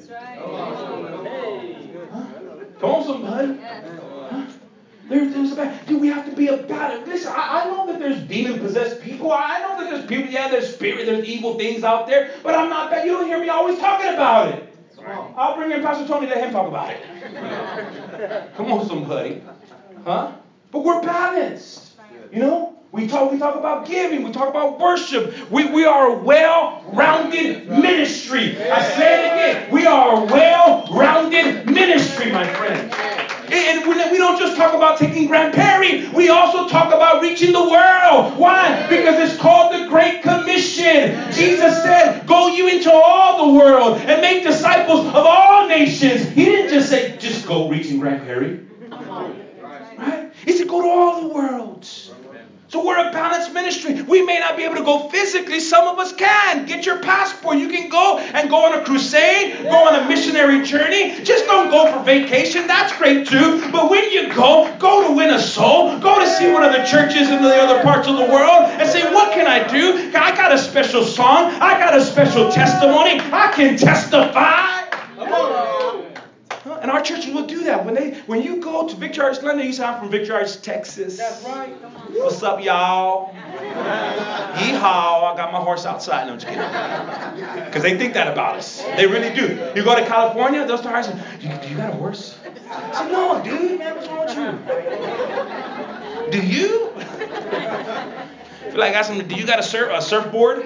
Huh? Come on, somebody. Huh? There, there's a bad... Dude, we have to be about it. Listen, I, I know that there's demon-possessed people. I know that there's people, yeah, there's spirit, there's evil things out there. But I'm not bad. You don't hear me always talking about it. I'll bring in Pastor Tony, let him talk about it. Come on, somebody. Huh? But we're balanced. You know? We talk we talk about giving. We talk about worship. We, we are a well-rounded ministry. I say it again. We are a well-rounded ministry, my friends. And we don't just talk about taking Grand Prairie. We also talk about reaching the world. Why? Because it's called the Great Commission. Jesus said, go you into all the world and make disciples of all nations. He didn't just say, just go reaching Grand Prairie. Right? He said, go to all the world. So we're a balanced ministry. We may not be able to go physically. Some of us can. Get your passport. You can go and go on a crusade, go on a missionary journey. Just don't go for vacation. That's great too. But when you go, go to win a soul. Go to see one of the churches in the other parts of the world and say, what can I do? I got a special song. I got a special testimony. I can testify. Come on. And our churches will do that. When they, when you go to Victory Arch London, you say, I'm from Victory Arch, Texas. That's right. What's up, y'all? Yeehaw. I got my horse outside. No, I'm just kidding. Because they think that about us. They really do. You go to California, they'll start asking, do you got a horse? I said, no, dude, man, what's wrong with you? Do you? I feel like I asked them, do you got a, surf, a surfboard?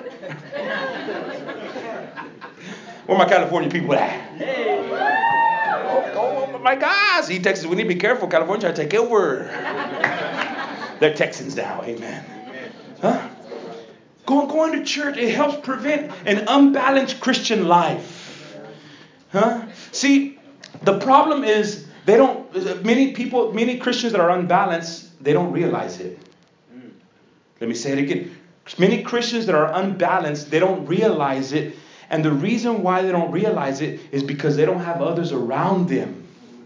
Where my California people at? Oh, oh my God. See, Texas, we need to be careful. California trying to take over. They're Texans now. Amen. Huh? Going, going to church, it helps prevent an unbalanced Christian life. Huh? See, the problem is they don't, many people, many Christians that are unbalanced, they don't realize it. Let me say it again. Many Christians that are unbalanced, they don't realize it. And the reason why they don't realize it is because they don't have others around them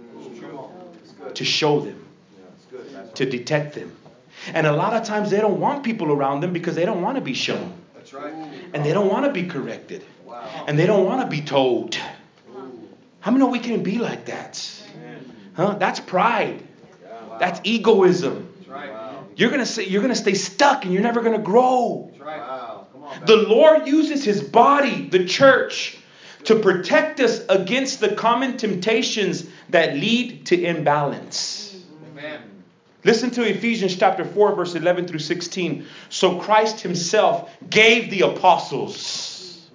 to show them, to detect them. And a lot of times they don't want people around them because they don't want to be shown. That's right. And they don't want to be corrected. Wow. And they don't want to be told. How many know we can't be like that? Huh? That's pride. Wow. That's egoism. That's right. Wow. You're gonna say you're gonna stay stuck and you're never gonna grow. That's right. Wow. Come on, the Lord uses His body, the church, to protect us against the common temptations that lead to imbalance. Amen. Listen to Ephesians chapter four, verse eleven through sixteen. So Christ Himself gave the apostles,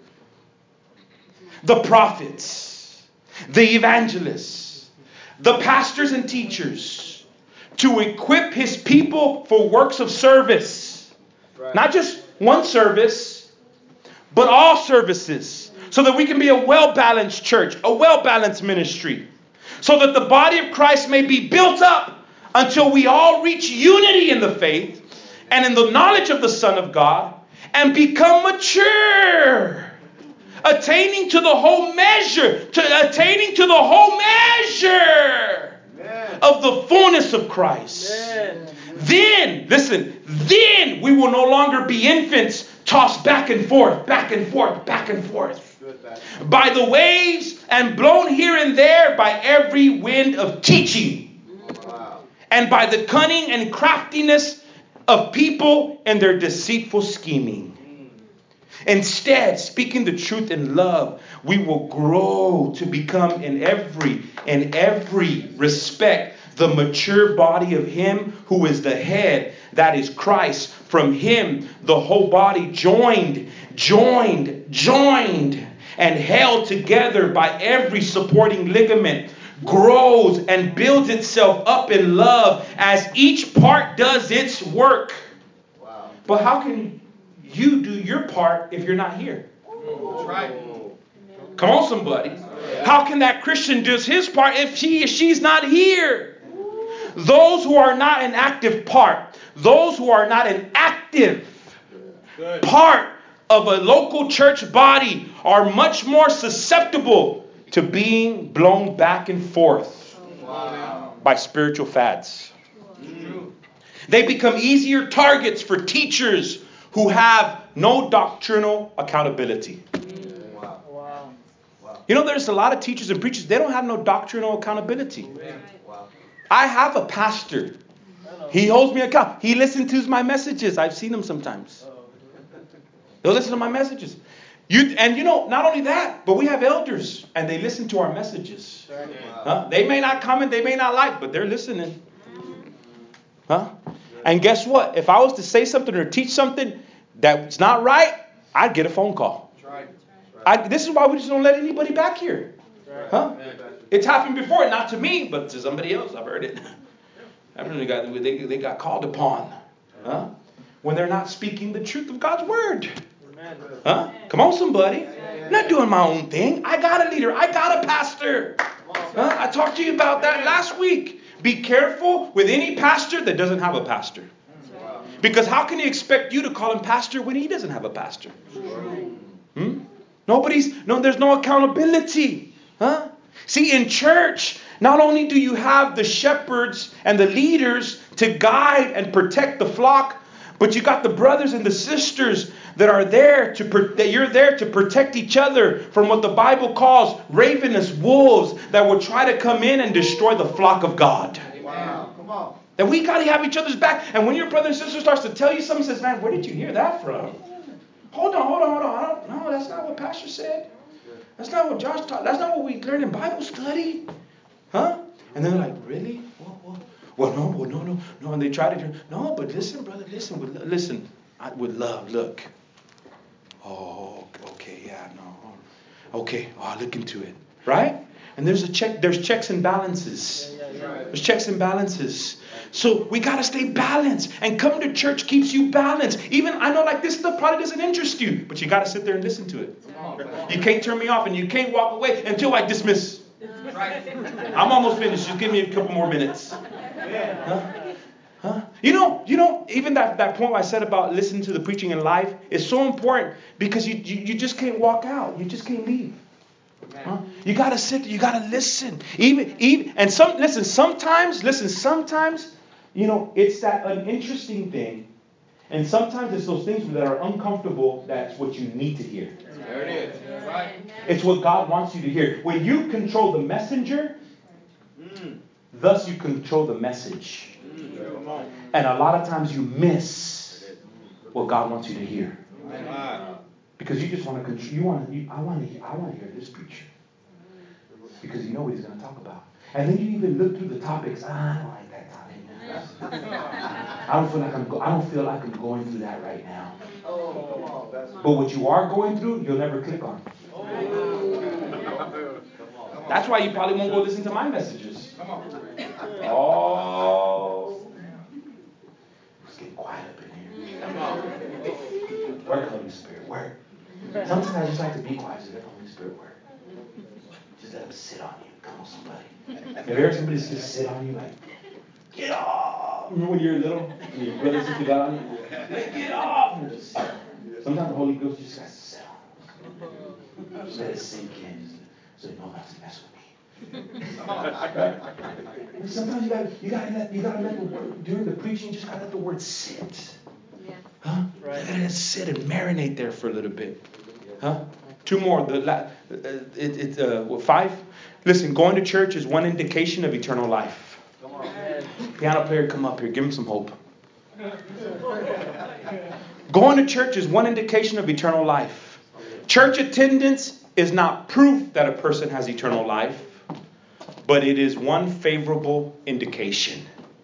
the prophets, the evangelists, the pastors and teachers to equip His people for works of service. Right. Not just one service, but all services. So that we can be a well-balanced church, a well-balanced ministry. So that the body of Christ may be built up until we all reach unity in the faith and in the knowledge of the Son of God and become mature. Attaining to the whole measure, to attaining to the whole measure Amen. Of the fullness of Christ. Amen. Then, listen, then we will no longer be infants tossed back and forth, back and forth, back and forth by the waves and blown here and there by every wind of teaching. Wow. And by the cunning and craftiness of people and their deceitful scheming. Instead, speaking the truth in love, we will grow to become in every, in every respect, the mature body of Him who is the head, that is Christ. From Him, the whole body joined, joined, joined, and held together by every supporting ligament, grows and builds itself up in love as each part does its work. Wow. But how can you do your part if you're not here? That's right. Come on, somebody. How can that Christian do his part if she she's not here? Those who are not an active part, those who are not an active Good. part of a local church body are much more susceptible to being blown back and forth Wow. by spiritual fads. True. They become easier targets for teachers who have no doctrinal accountability. Wow. Wow. Wow. You know, there's a lot of teachers and preachers, they don't have no doctrinal accountability. Wow. I have a pastor. He holds me accountable. He listens to my messages. I've seen him sometimes. They'll listen to my messages. You and you know, not only that, but we have elders and they listen to our messages. Wow. Huh? They may not comment, they may not like, but they're listening. Huh? And guess what? If I was to say something or teach something that's not right, I'd get a phone call. That's right. I, this is why we just don't let anybody back here. Right. Huh? It's happened before, not to me, but to somebody else. I've heard it. I've heard they got, they, they got called upon. Huh? When they're not speaking the truth of God's word. Huh? Come on, somebody. I'm not doing my own thing. I got a leader. I got a pastor. Huh? I talked to you about that last week. Be careful with any pastor that doesn't have a pastor. Because how can he expect you to call him pastor when he doesn't have a pastor? Hmm? Nobody's, no, there's no accountability. Huh? See, in church, not only do you have the shepherds and the leaders to guide and protect the flock, but you got the brothers and the sisters that are there to that you're there to protect each other from what the Bible calls ravenous wolves that will try to come in and destroy the flock of God. Wow. Come on. That we got to have each other's back. And when your brother and sister starts to tell you something, says, man, where did you hear that from? Hold on, hold on, hold on. I don't, no, that's not what Pastor said. That's not what Josh taught. That's not what we learned in Bible study. Huh? And then they're like, really? Well, well, well no, well, no, no, no. And they try to, no, but listen, brother, listen, with, listen. I, with love, look. Oh, okay, yeah, no. Okay, oh, I'll look into it. Right? And there's a check, there's checks and balances. There's checks and balances. So we got to stay balanced. And coming to church keeps you balanced. Even, I know like this stuff probably doesn't interest you, but you got to sit there and listen to it. You can't turn me off and you can't walk away until I dismiss. I'm almost finished. Just give me a couple more minutes. Huh? Huh? You know, you know, even that, that point I said about listening to the preaching in live is so important because you, you, you just can't walk out. You just can't leave. Huh? You got to sit, you got to listen. Even, even, and some, listen, sometimes, listen, sometimes, you know, it's that uninteresting thing. And sometimes it's those things that are uncomfortable. That's what you need to hear. There it is. Right. It's what God wants you to hear. When you control the messenger, Mm. thus you control the message. Mm. Come on. And a lot of times you miss what God wants you to hear. Right. Because you just want to control. You want to. You, I want to. I want to hear this preacher. Because you know what he's going to talk about. And then you even look through the topics. Ah, I don't like that topic. I don't feel like I'm. Go, I don't feel like I'm going through that right now. Oh, that's But what you are going through, you'll never click on. That's why you probably won't go listen to my messages. Come on. Oh, it's getting quiet up in here. Come on. Work, Holy Spirit, work. Sometimes I just like to be quiet. Just let the Holy Spirit work. Just let him sit on you. Come on, somebody. Have you ever somebody just sit on you like, get off? Remember when you were little and your brother and sister got on you? Like, get off! And just, sometimes the Holy Ghost just has to sit on you. Just let it sink in. Just, so you know not to mess with me. And sometimes you gotta, you gotta let, you gotta let the word, during the preaching, you just gotta let the word sit. Huh? Right. Let it sit and marinate there for a little bit. Huh? Two more. The la, uh, it, it, uh, well, five. Listen, going to church is one indication of eternal life. Come on. Piano player, come up here. Give him some hope. Going to church is one indication of eternal life. Church attendance is not proof that a person has eternal life, but it is one favorable indication.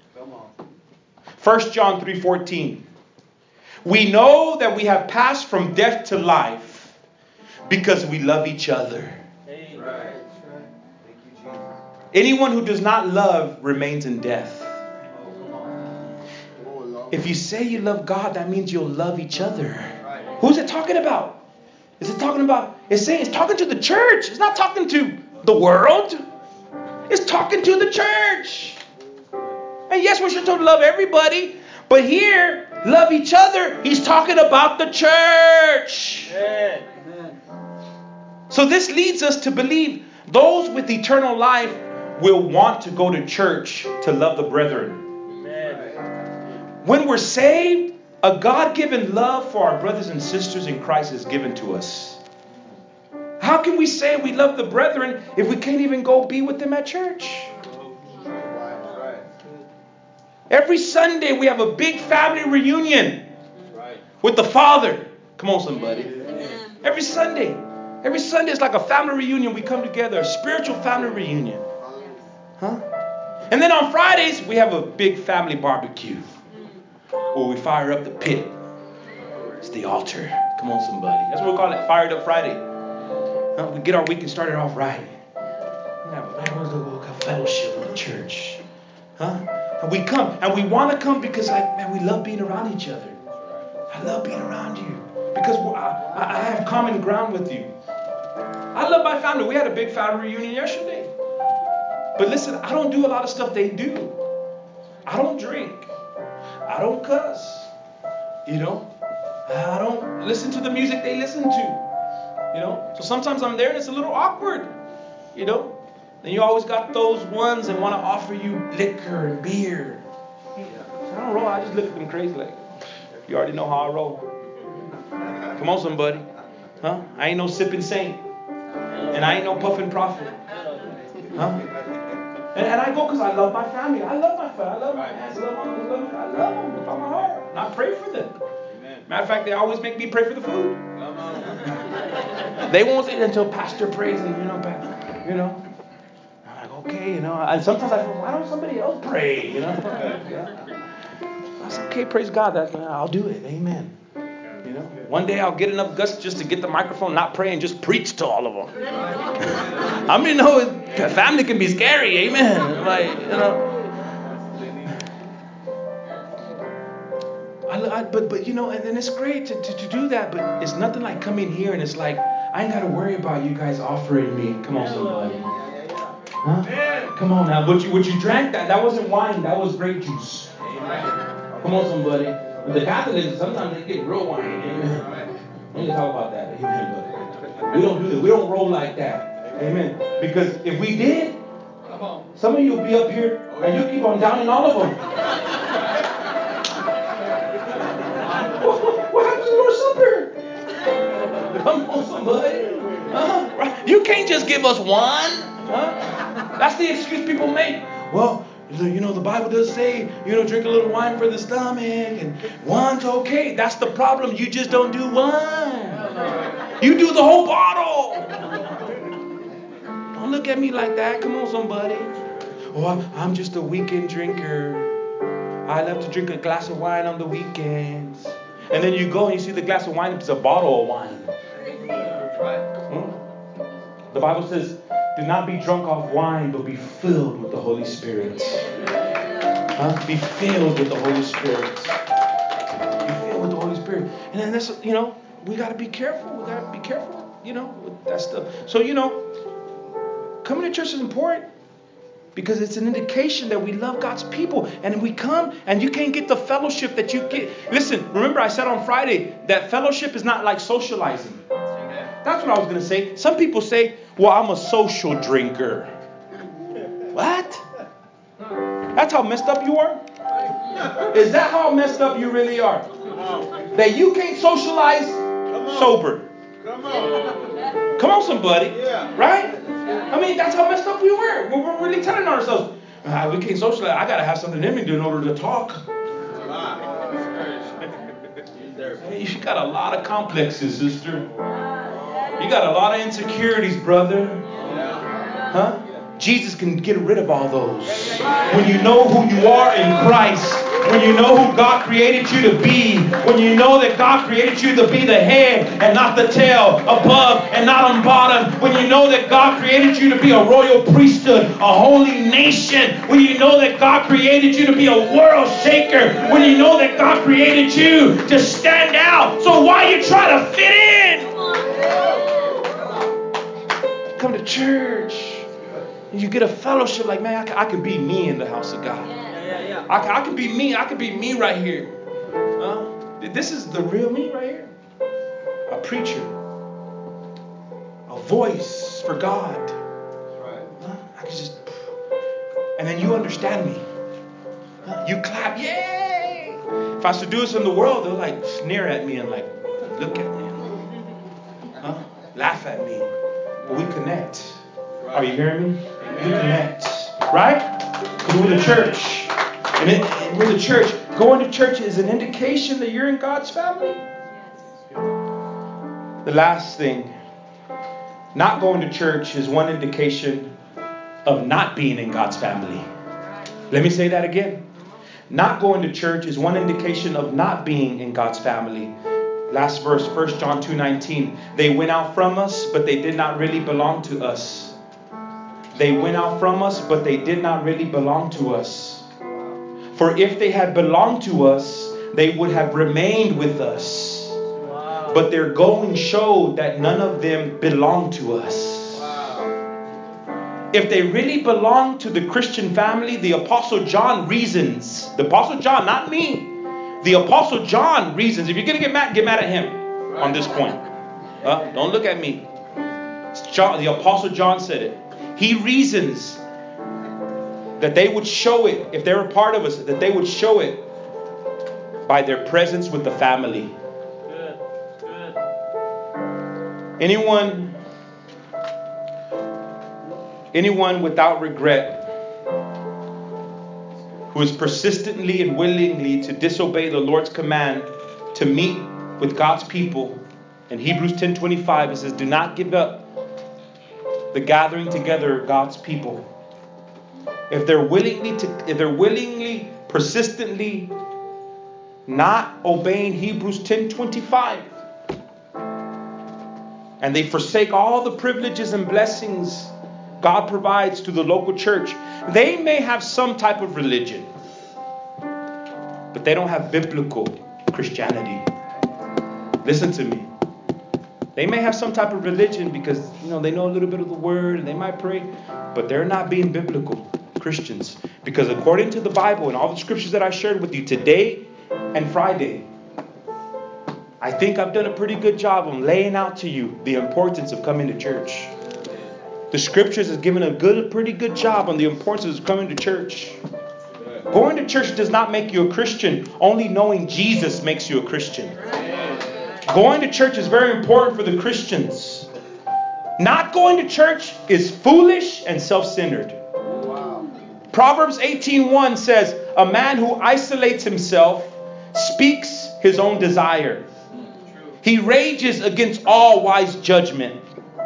First John three fourteen. We know that we have passed from death to life because we love each other. Anyone who does not love remains in death. If you say you love God, that means you'll love each other. Who's it talking about? Is it talking about, it's saying it's talking to the church. It's not talking to the world. It's talking to the church. And yes, we're supposed to love everybody. But here, love each other. He's talking about the church. Amen. So this leads us to believe those with eternal life will want to go to church to love the brethren. When we're saved, a God-given love for our brothers and sisters in Christ is given to us. How can we say we love the brethren if we can't even go be with them at church? Every Sunday we have a big family reunion with the Father. Come on, somebody. Every Sunday. Every Sunday is like a family reunion. We come together, a spiritual family reunion. Huh? And then on Fridays, we have a big family barbecue where we fire up the pit. It's the altar. Come on, somebody. That's what we call it, Fired Up Friday. Huh? We get our weekend started off right. Yeah, man, we'll go have fellowship in the church. Huh? And we come, and we want to come because, like, man, we love being around each other. I love being around you because I, I have common ground with you. I love my family. We had a big family reunion yesterday. But listen, I don't do a lot of stuff they do. I don't drink. I don't cuss. You know? I don't listen to the music they listen to. You know? So sometimes I'm there and it's a little awkward. You know? Then you always got those ones that want to offer you liquor and beer. I don't roll. I just look at them crazy like, you already know how I roll. Come on, somebody. Huh? I ain't no sipping saint. And I ain't no puffing prophet. Huh? And, and I go because I love my family. I love my family. I love my aunts. I love my uncles. I love them. I love them with all my heart. And I pray for them. Matter of fact, they always make me pray for the food. They won't say it until Pastor prays and, you know, you know. I'm like, okay, you know. And sometimes I feel, why don't somebody else pray, you know? I said, okay, praise God. That's, I'll do it. Amen. You know, one day I'll get enough guts just to get the microphone, not pray, and just preach to all of them. I mean, no, family can be scary, amen. Like, you know. I, I, but, but, you know, and, and it's great to, to, to do that, but it's nothing like coming here and it's like, I ain't got to worry about you guys offering me. Come on, somebody. Huh? Come on now. What you, what you drank, that, that wasn't wine, that was grape juice. Come on, somebody. The Catholics, sometimes they get real wine. Amen. We ain't gonna talk about that. Amen. But we don't do that. We don't roll like that. Amen. Because if we did, some of you will be up here and you keep on downing all of them. What happened to the Lord's Supper? Come on, somebody. Uh-huh. You can't just give us one. Huh? That's the excuse people make. Well, you know, the Bible does say, you know, drink a little wine for the stomach, and one's okay. That's the problem. You just don't do one. You do the whole bottle. Don't look at me like that. Come on, somebody. Oh, I'm just a weekend drinker. I love to drink a glass of wine on the weekends. And then you go and you see the glass of wine. It's a bottle of wine. Hmm? The Bible says, do not be drunk off wine, but be filled with the Holy Spirit. Huh? Be filled with the Holy Spirit. Be filled with the Holy Spirit. And then that's, you know, we got to be careful. We got to be careful, you know, with that stuff. So, you know, coming to church is important because it's an indication that we love God's people. And we come and you can't get the fellowship that you get. Listen, remember I said on Friday that fellowship is not like socializing. That's what I was going to say. Some people say, well, I'm a social drinker. What? That's how messed up you are? Is that how messed up you really are? That you can't socialize sober. Come on. Come on, somebody. Right? I mean, that's how messed up we were. We're really telling ourselves, ah, we can't socialize. I got to have something in me in order to talk. You got a lot of complexes, sister. You got a lot of insecurities, brother. Huh? Jesus can get rid of all those. When you know who you are in Christ, when you know who God created you to be, when you know that God created you to be the head and not the tail, above and not on bottom, when you know that God created you to be a royal priesthood, a holy nation, when you know that God created you to be a world shaker, when you know that God created you to stand out. So why you try to fit in? Come to church. You get a fellowship like, man, I can, I can be me in the house of God. Yeah, yeah, yeah. I can, I can be me. I can be me right here. Huh? This is the real me right here. A preacher. A voice for God. Huh? I can just... And then you understand me. Huh? You clap. Yay! If I was to do this in the world, they'll like sneer at me and like look at me. Huh? Laugh at me. But we connect. Are you hearing me? We connect. Right? Because we're the church. And it, we're the church. Going to church is an indication that you're in God's family. The last thing. Not going to church is one indication of not being in God's family. Let me say that again. Not going to church is one indication of not being in God's family. Last verse, First John two nineteen. They went out from us, but they did not really belong to us. They went out from us, but they did not really belong to us. For if they had belonged to us, they would have remained with us. Wow. But their going showed that none of them belonged to us. Wow. If they really belonged to the Christian family, the Apostle John reasons. The Apostle John, not me. The Apostle John reasons. If you're going to get mad, get mad at him on this point. Uh, don't look at me. John, the Apostle John said it. He reasons that they would show it, if they're a part of us, that they would show it by their presence with the family. Good. Good. Anyone, anyone without regret who is persistently and willingly to disobey the Lord's command to meet with God's people, in Hebrews ten twenty-five it says, do not give up the gathering together of God's people. If they're willingly to, if they're willingly, persistently not obeying Hebrews ten twenty-five, and they forsake all the privileges and blessings God provides to the local church, they may have some type of religion, but they don't have biblical Christianity. Listen to me. They may have some type of religion because, you know, they know a little bit of the word and they might pray, but they're not being biblical Christians. Because according to the Bible and all the scriptures that I shared with you today and Friday, I think I've done a pretty good job of laying out to you the importance of coming to church. The scriptures has given a good, pretty good job on the importance of coming to church. Going to church does not make you a Christian. Only knowing Jesus makes you a Christian. Going to church is very important for the Christians. Not going to church is foolish and self-centered. Wow. Proverbs eighteen one says, a man who isolates himself speaks his own desire. He rages against all wise judgment.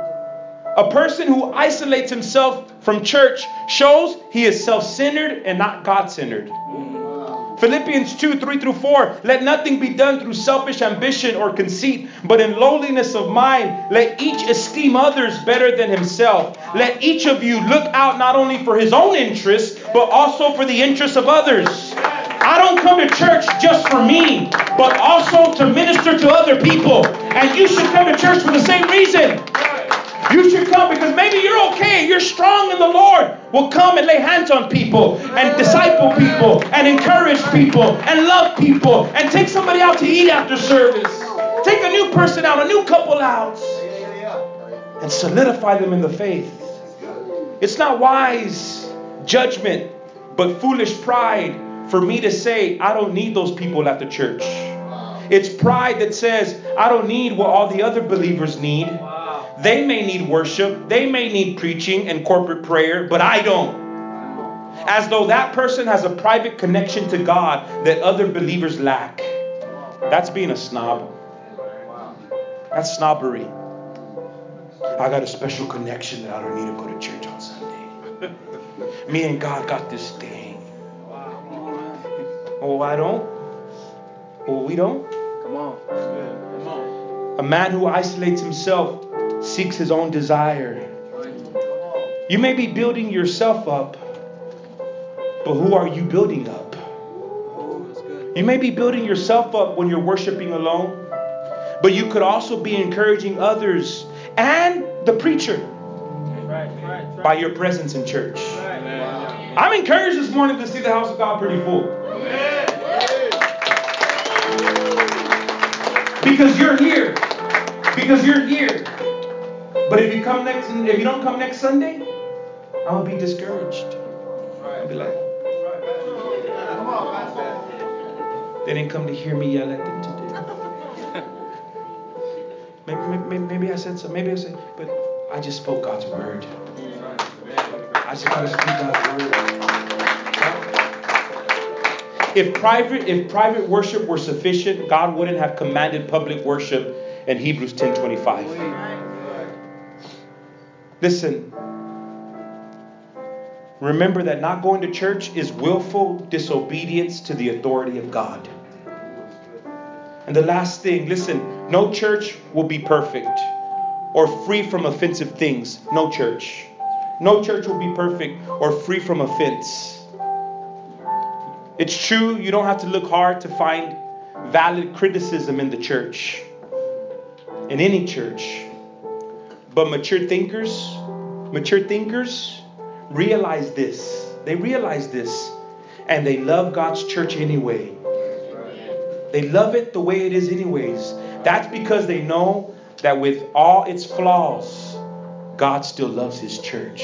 A person who isolates himself from church shows he is self-centered and not God-centered. Philippians two, three through four. Let nothing be done through selfish ambition or conceit, but in lowliness of mind, let each esteem others better than himself. Let each of you look out not only for his own interests, but also for the interests of others. I don't come to church just for me, but also to minister to other people. And you should come to church for the same reason. You should come because maybe you're okay. You're strong in the Lord. Will come and lay hands on people and disciple people and encourage people and love people and take somebody out to eat after service. Take a new person out, a new couple out, and solidify them in the faith. It's not wise judgment, but foolish pride for me to say, I don't need those people at the church. It's pride that says, I don't need what all the other believers need. They may need worship. They may need preaching and corporate prayer, but I don't. As though that person has a private connection to God that other believers lack. That's being a snob. That's snobbery. I got a special connection that I don't need to go to church on Sunday. Me and God got this thing. Oh, I don't? Oh, we don't? Come on. Come on. A man who isolates himself seeks his own desire. You may be building yourself up, but who are you building up? You may be building yourself up when you're worshiping alone, but you could also be encouraging others and the preacher by your presence in church. I'm encouraged this morning to see the house of God pretty full. Because you're here. Because you're here. But if you come next, if you don't come next Sunday, I'm gonna be discouraged. I'll be like, they didn't come to hear me yell at them today. Maybe, maybe, maybe I said so. Maybe I said, but I just spoke God's word. I just gotta speak God's word. If private, if private worship were sufficient, God wouldn't have commanded public worship in Hebrews ten twenty-five. Listen. Remember that not going to church is willful disobedience to the authority of God. And the last thing, listen, no church will be perfect or free from offensive things. No church. No church will be perfect or free from offense. It's true, you don't have to look hard to find valid criticism in the church, in any church. But mature thinkers, mature thinkers, realize this. They realize this. And they love God's church anyway. They love it the way it is anyways. That's because they know that with all its flaws, God still loves His church.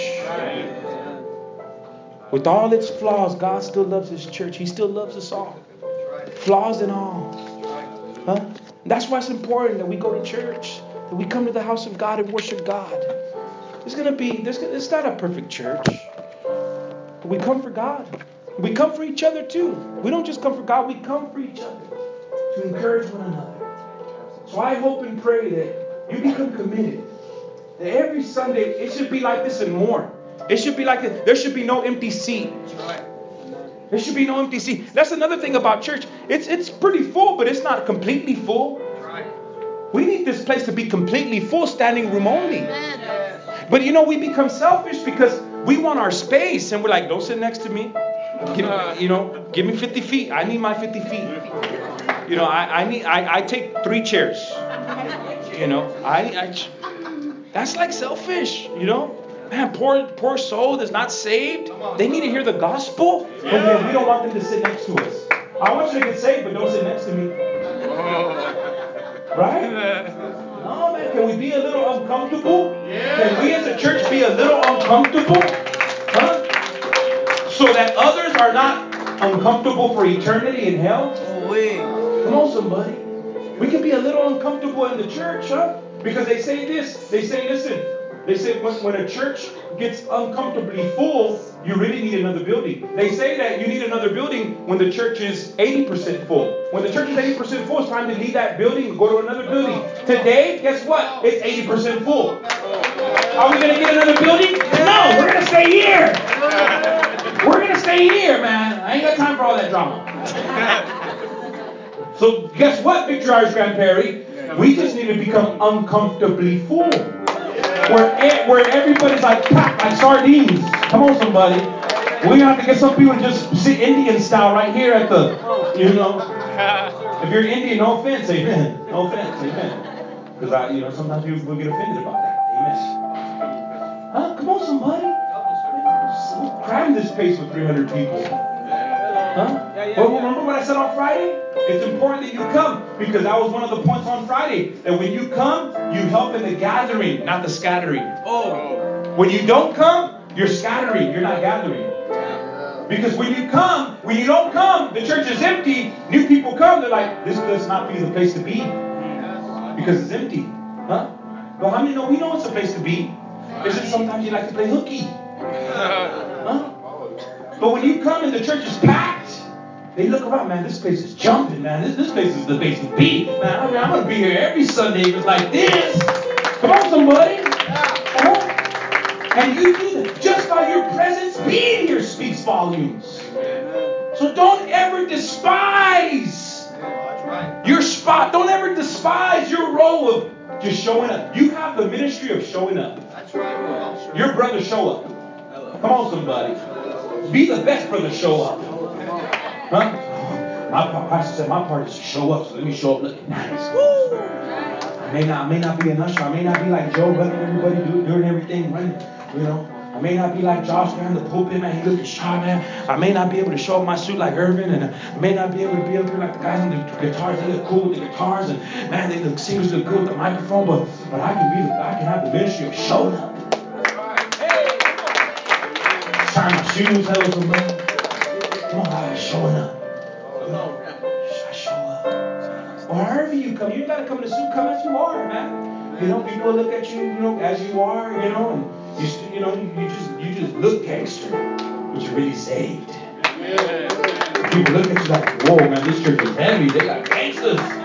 With all its flaws, God still loves His church. He still loves us all. Flaws and all. Huh? That's why it's important that we go to church. That we come to the house of God and worship God. There's going to be, there's gonna, it's not a perfect church. But we come for God. We come for each other too. We don't just come for God, we come for each other. To encourage one another. So I hope and pray that you become committed. That every Sunday, it should be like this and more. It should be like this. There should be no empty seat. There should be no empty seat. That's another thing about church. It's, it's pretty full, but it's not completely full. We need this place to be completely full, standing room only. But you know, we become selfish because we want our space. And we're like, don't sit next to me. Give, you know, give me fifty feet. I need my fifty feet. You know, I, I need. I, I take three chairs. You know, I, I. That's like selfish. You know, man, poor poor soul that's not saved. They need to hear the gospel, but we, we don't want them to sit next to us. I want you to get saved, but don't sit next to me. Right? No, man. Can we be a little uncomfortable? Can we as a church be a little uncomfortable? Huh? So that others are not uncomfortable for eternity in hell? Come on, somebody. We can be a little uncomfortable in the church, huh? Because they say this. They say, listen. They say when, when a church gets uncomfortably full, you really need another building. They say that you need another building when the church is eighty percent full. When the church is eighty percent full, it's time to leave that building and go to another building. Today, guess what? It's eighty percent full. Are we going to get another building? No, we're going to stay here. We're going to stay here, man. I ain't got time for all that drama. So guess what, Victor Irish Grand Prairie? We just need to become uncomfortably full. Where, where everybody's like packed like sardines. Come on, somebody. We're going to have to get some people to just sit Indian style right here at the, you know. If you're Indian, no offense, amen. No offense, amen. Because I, you know, sometimes people will get offended about that. Amen. Huh? Come on, somebody. We're cramming this place with three hundred people. Huh? Well, remember what I said on Friday? It's important that you come, because that was one of the points on Friday. That when you come, you help in the gathering, not the scattering. Oh. When you don't come, you're scattering. You're not gathering. Because when you come, when you don't come, the church is empty. New people come. They're like, this does not be the place to be. Because it's empty. Huh? But how many know we know it's a place to be? It's just sometimes you like to play hooky. Huh? But when you come and the church is packed, They look around, man, this place is jumping, man. This, this place is the place to be. Man, I mean, I'm going to be here every Sunday if it's like this. Come on, somebody. Huh? And you do that. Just by your presence being here speaks volumes. So don't ever despise your spot. Don't ever despise your role of just showing up. You have the ministry of showing up. Your brother show up. Come on, somebody. Be the best brother show up. Huh? My part, pastor said my part is to show up, so let me show up looking nice. Woo! I may not, I may not be an usher. I may not be like Joe running everybody, do, doing everything, running. You know, I may not be like Josh behind the pulpit, man. He looking sharp, man. I may not be able to show up my suit like Irvin, and I may not be able to be up here like the guys on the guitars. They look cool with the guitars, and man, they look singers look good with the microphone. But but I can be, the, I can have the ministry of showing up. Tying my shoes, hello somebody. Come on, I'm showing up. I show up. Or however you come, you ain't gotta come in a suit. Come as you are, man. You know, people look at you, you know, as you are, you know, and you, you know, you, you just, you just look gangster, but you're really saved. People look at you like, whoa, man, this church is heavy. They got gangsters. Huh?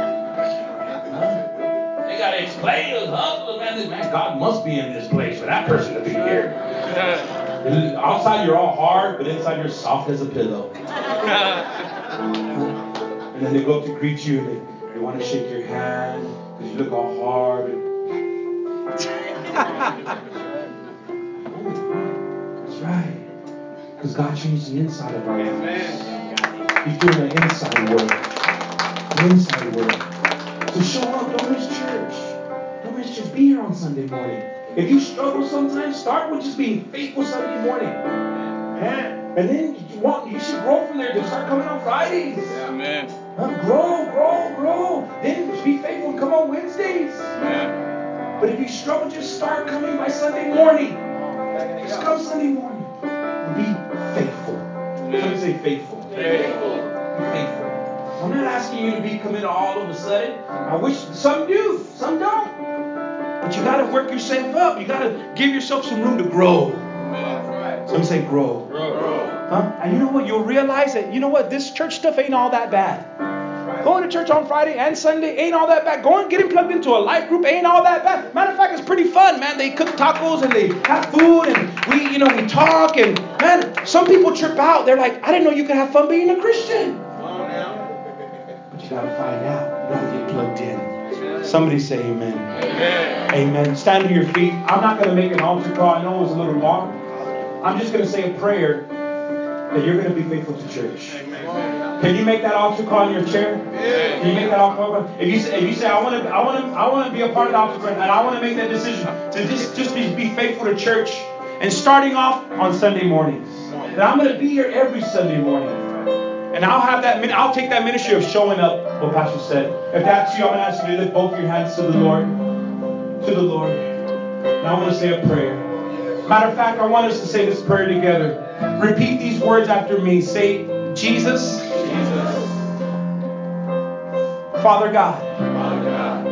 They got explainers, hustlers, man. This, man, God must be in this place for that person to be here. Outside you're all hard, but inside you're soft as a pillow. And then they go up to greet you and they, they want to shake your hand because you look all hard. That's right. Because God changed the inside of our lives. He's doing an inside work. An inside work. So show up. Don't miss church. Don't miss church. Be here on Sunday morning. If you struggle sometimes, start with just being faithful Sunday morning. Yeah. And then you want you should grow from there to start coming on Fridays. Amen. Huh? Grow, grow, grow. Then be faithful and come on Wednesdays. Amen. But if you struggle, just start coming by Sunday morning. Just come Sunday morning. And be faithful. Somebody say faithful. Faithful. Be faithful. I'm not asking you to be committed all of a sudden. I wish some do, some don't. But you got to work yourself up. You got to give yourself some room to grow. Some say grow. Grow. Huh? And you know what? You'll realize that, you know what? This church stuff ain't all that bad. Going to church on Friday and Sunday ain't all that bad. Going getting plugged into a life group ain't all that bad. Matter of fact, it's pretty fun, man. They cook tacos and they have food and we, you know, we talk and man, some people trip out. They're like, I didn't know you could have fun being a Christian. But you gotta find out. You gotta get plugged in. Somebody say amen. Amen. Amen. Stand to your feet. I'm not gonna make an altar call. I know it was a little long. I'm just gonna say a prayer that you're gonna be faithful to church. Can you make that altar call in your chair? Can you make that altar call? If you say, if you say, I want to, I want to, I want to be a part of the altar call, and I want to make that decision to just, just be, be faithful to church, and starting off on Sunday mornings, and I'm going to be here every Sunday morning, and I'll have that, I'll take that ministry of showing up. What Pastor said. If that's you, I'm going to ask you to lift both your hands to the Lord, to the Lord. And I want to say a prayer. Matter of fact, I want us to say this prayer together. Repeat these words after me. Say, Jesus. Jesus. Father God. Father God.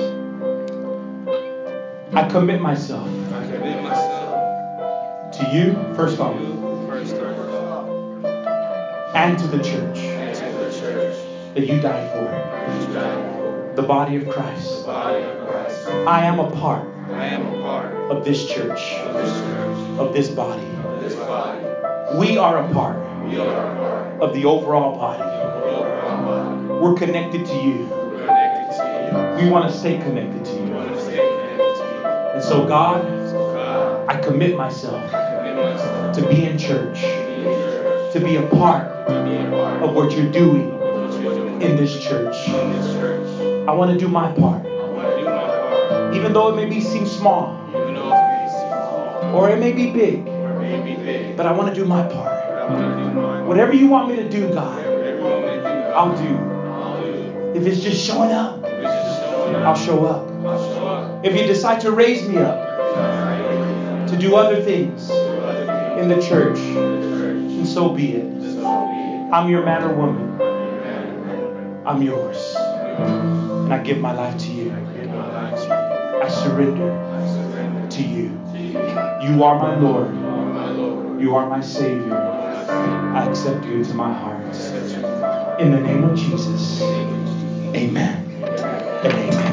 I commit myself. I commit myself To you, first to off. you first off. And to the church. And to the church. That you died for. That you died for. The body of Christ. The body of Christ. I am a part. I am a part of this church. of this church. Of this body. Of this body. We are a part. We are a part of the overall body. of the overall body. We're connected to you. We're connected to you. We want to stay connected to We you. want to stay connected to you. And so God, So God, I commit myself I commit myself to be in church. to be in church. To be a part To be a part of what you're doing of what you're doing in this church. in this church. I want to do my part. I want to do my part. Even though it may be seem small. Even though it may seem small. Or it may be big. Or it may be big. But I want to do my part. But I want to do my part. Whatever you want me to do, God, Whatever you want me to do, God, I'll do. I'll do. If it's just showing up, If it's just showing up, I'll show up. I'll show up. If you decide to raise me up to do other things in the church, then so be it. I'm your man or woman. I'm yours. And I give my life to you. I surrender to you. You are my Lord. You are my Savior. I accept you into my heart. In the name of Jesus, amen and amen.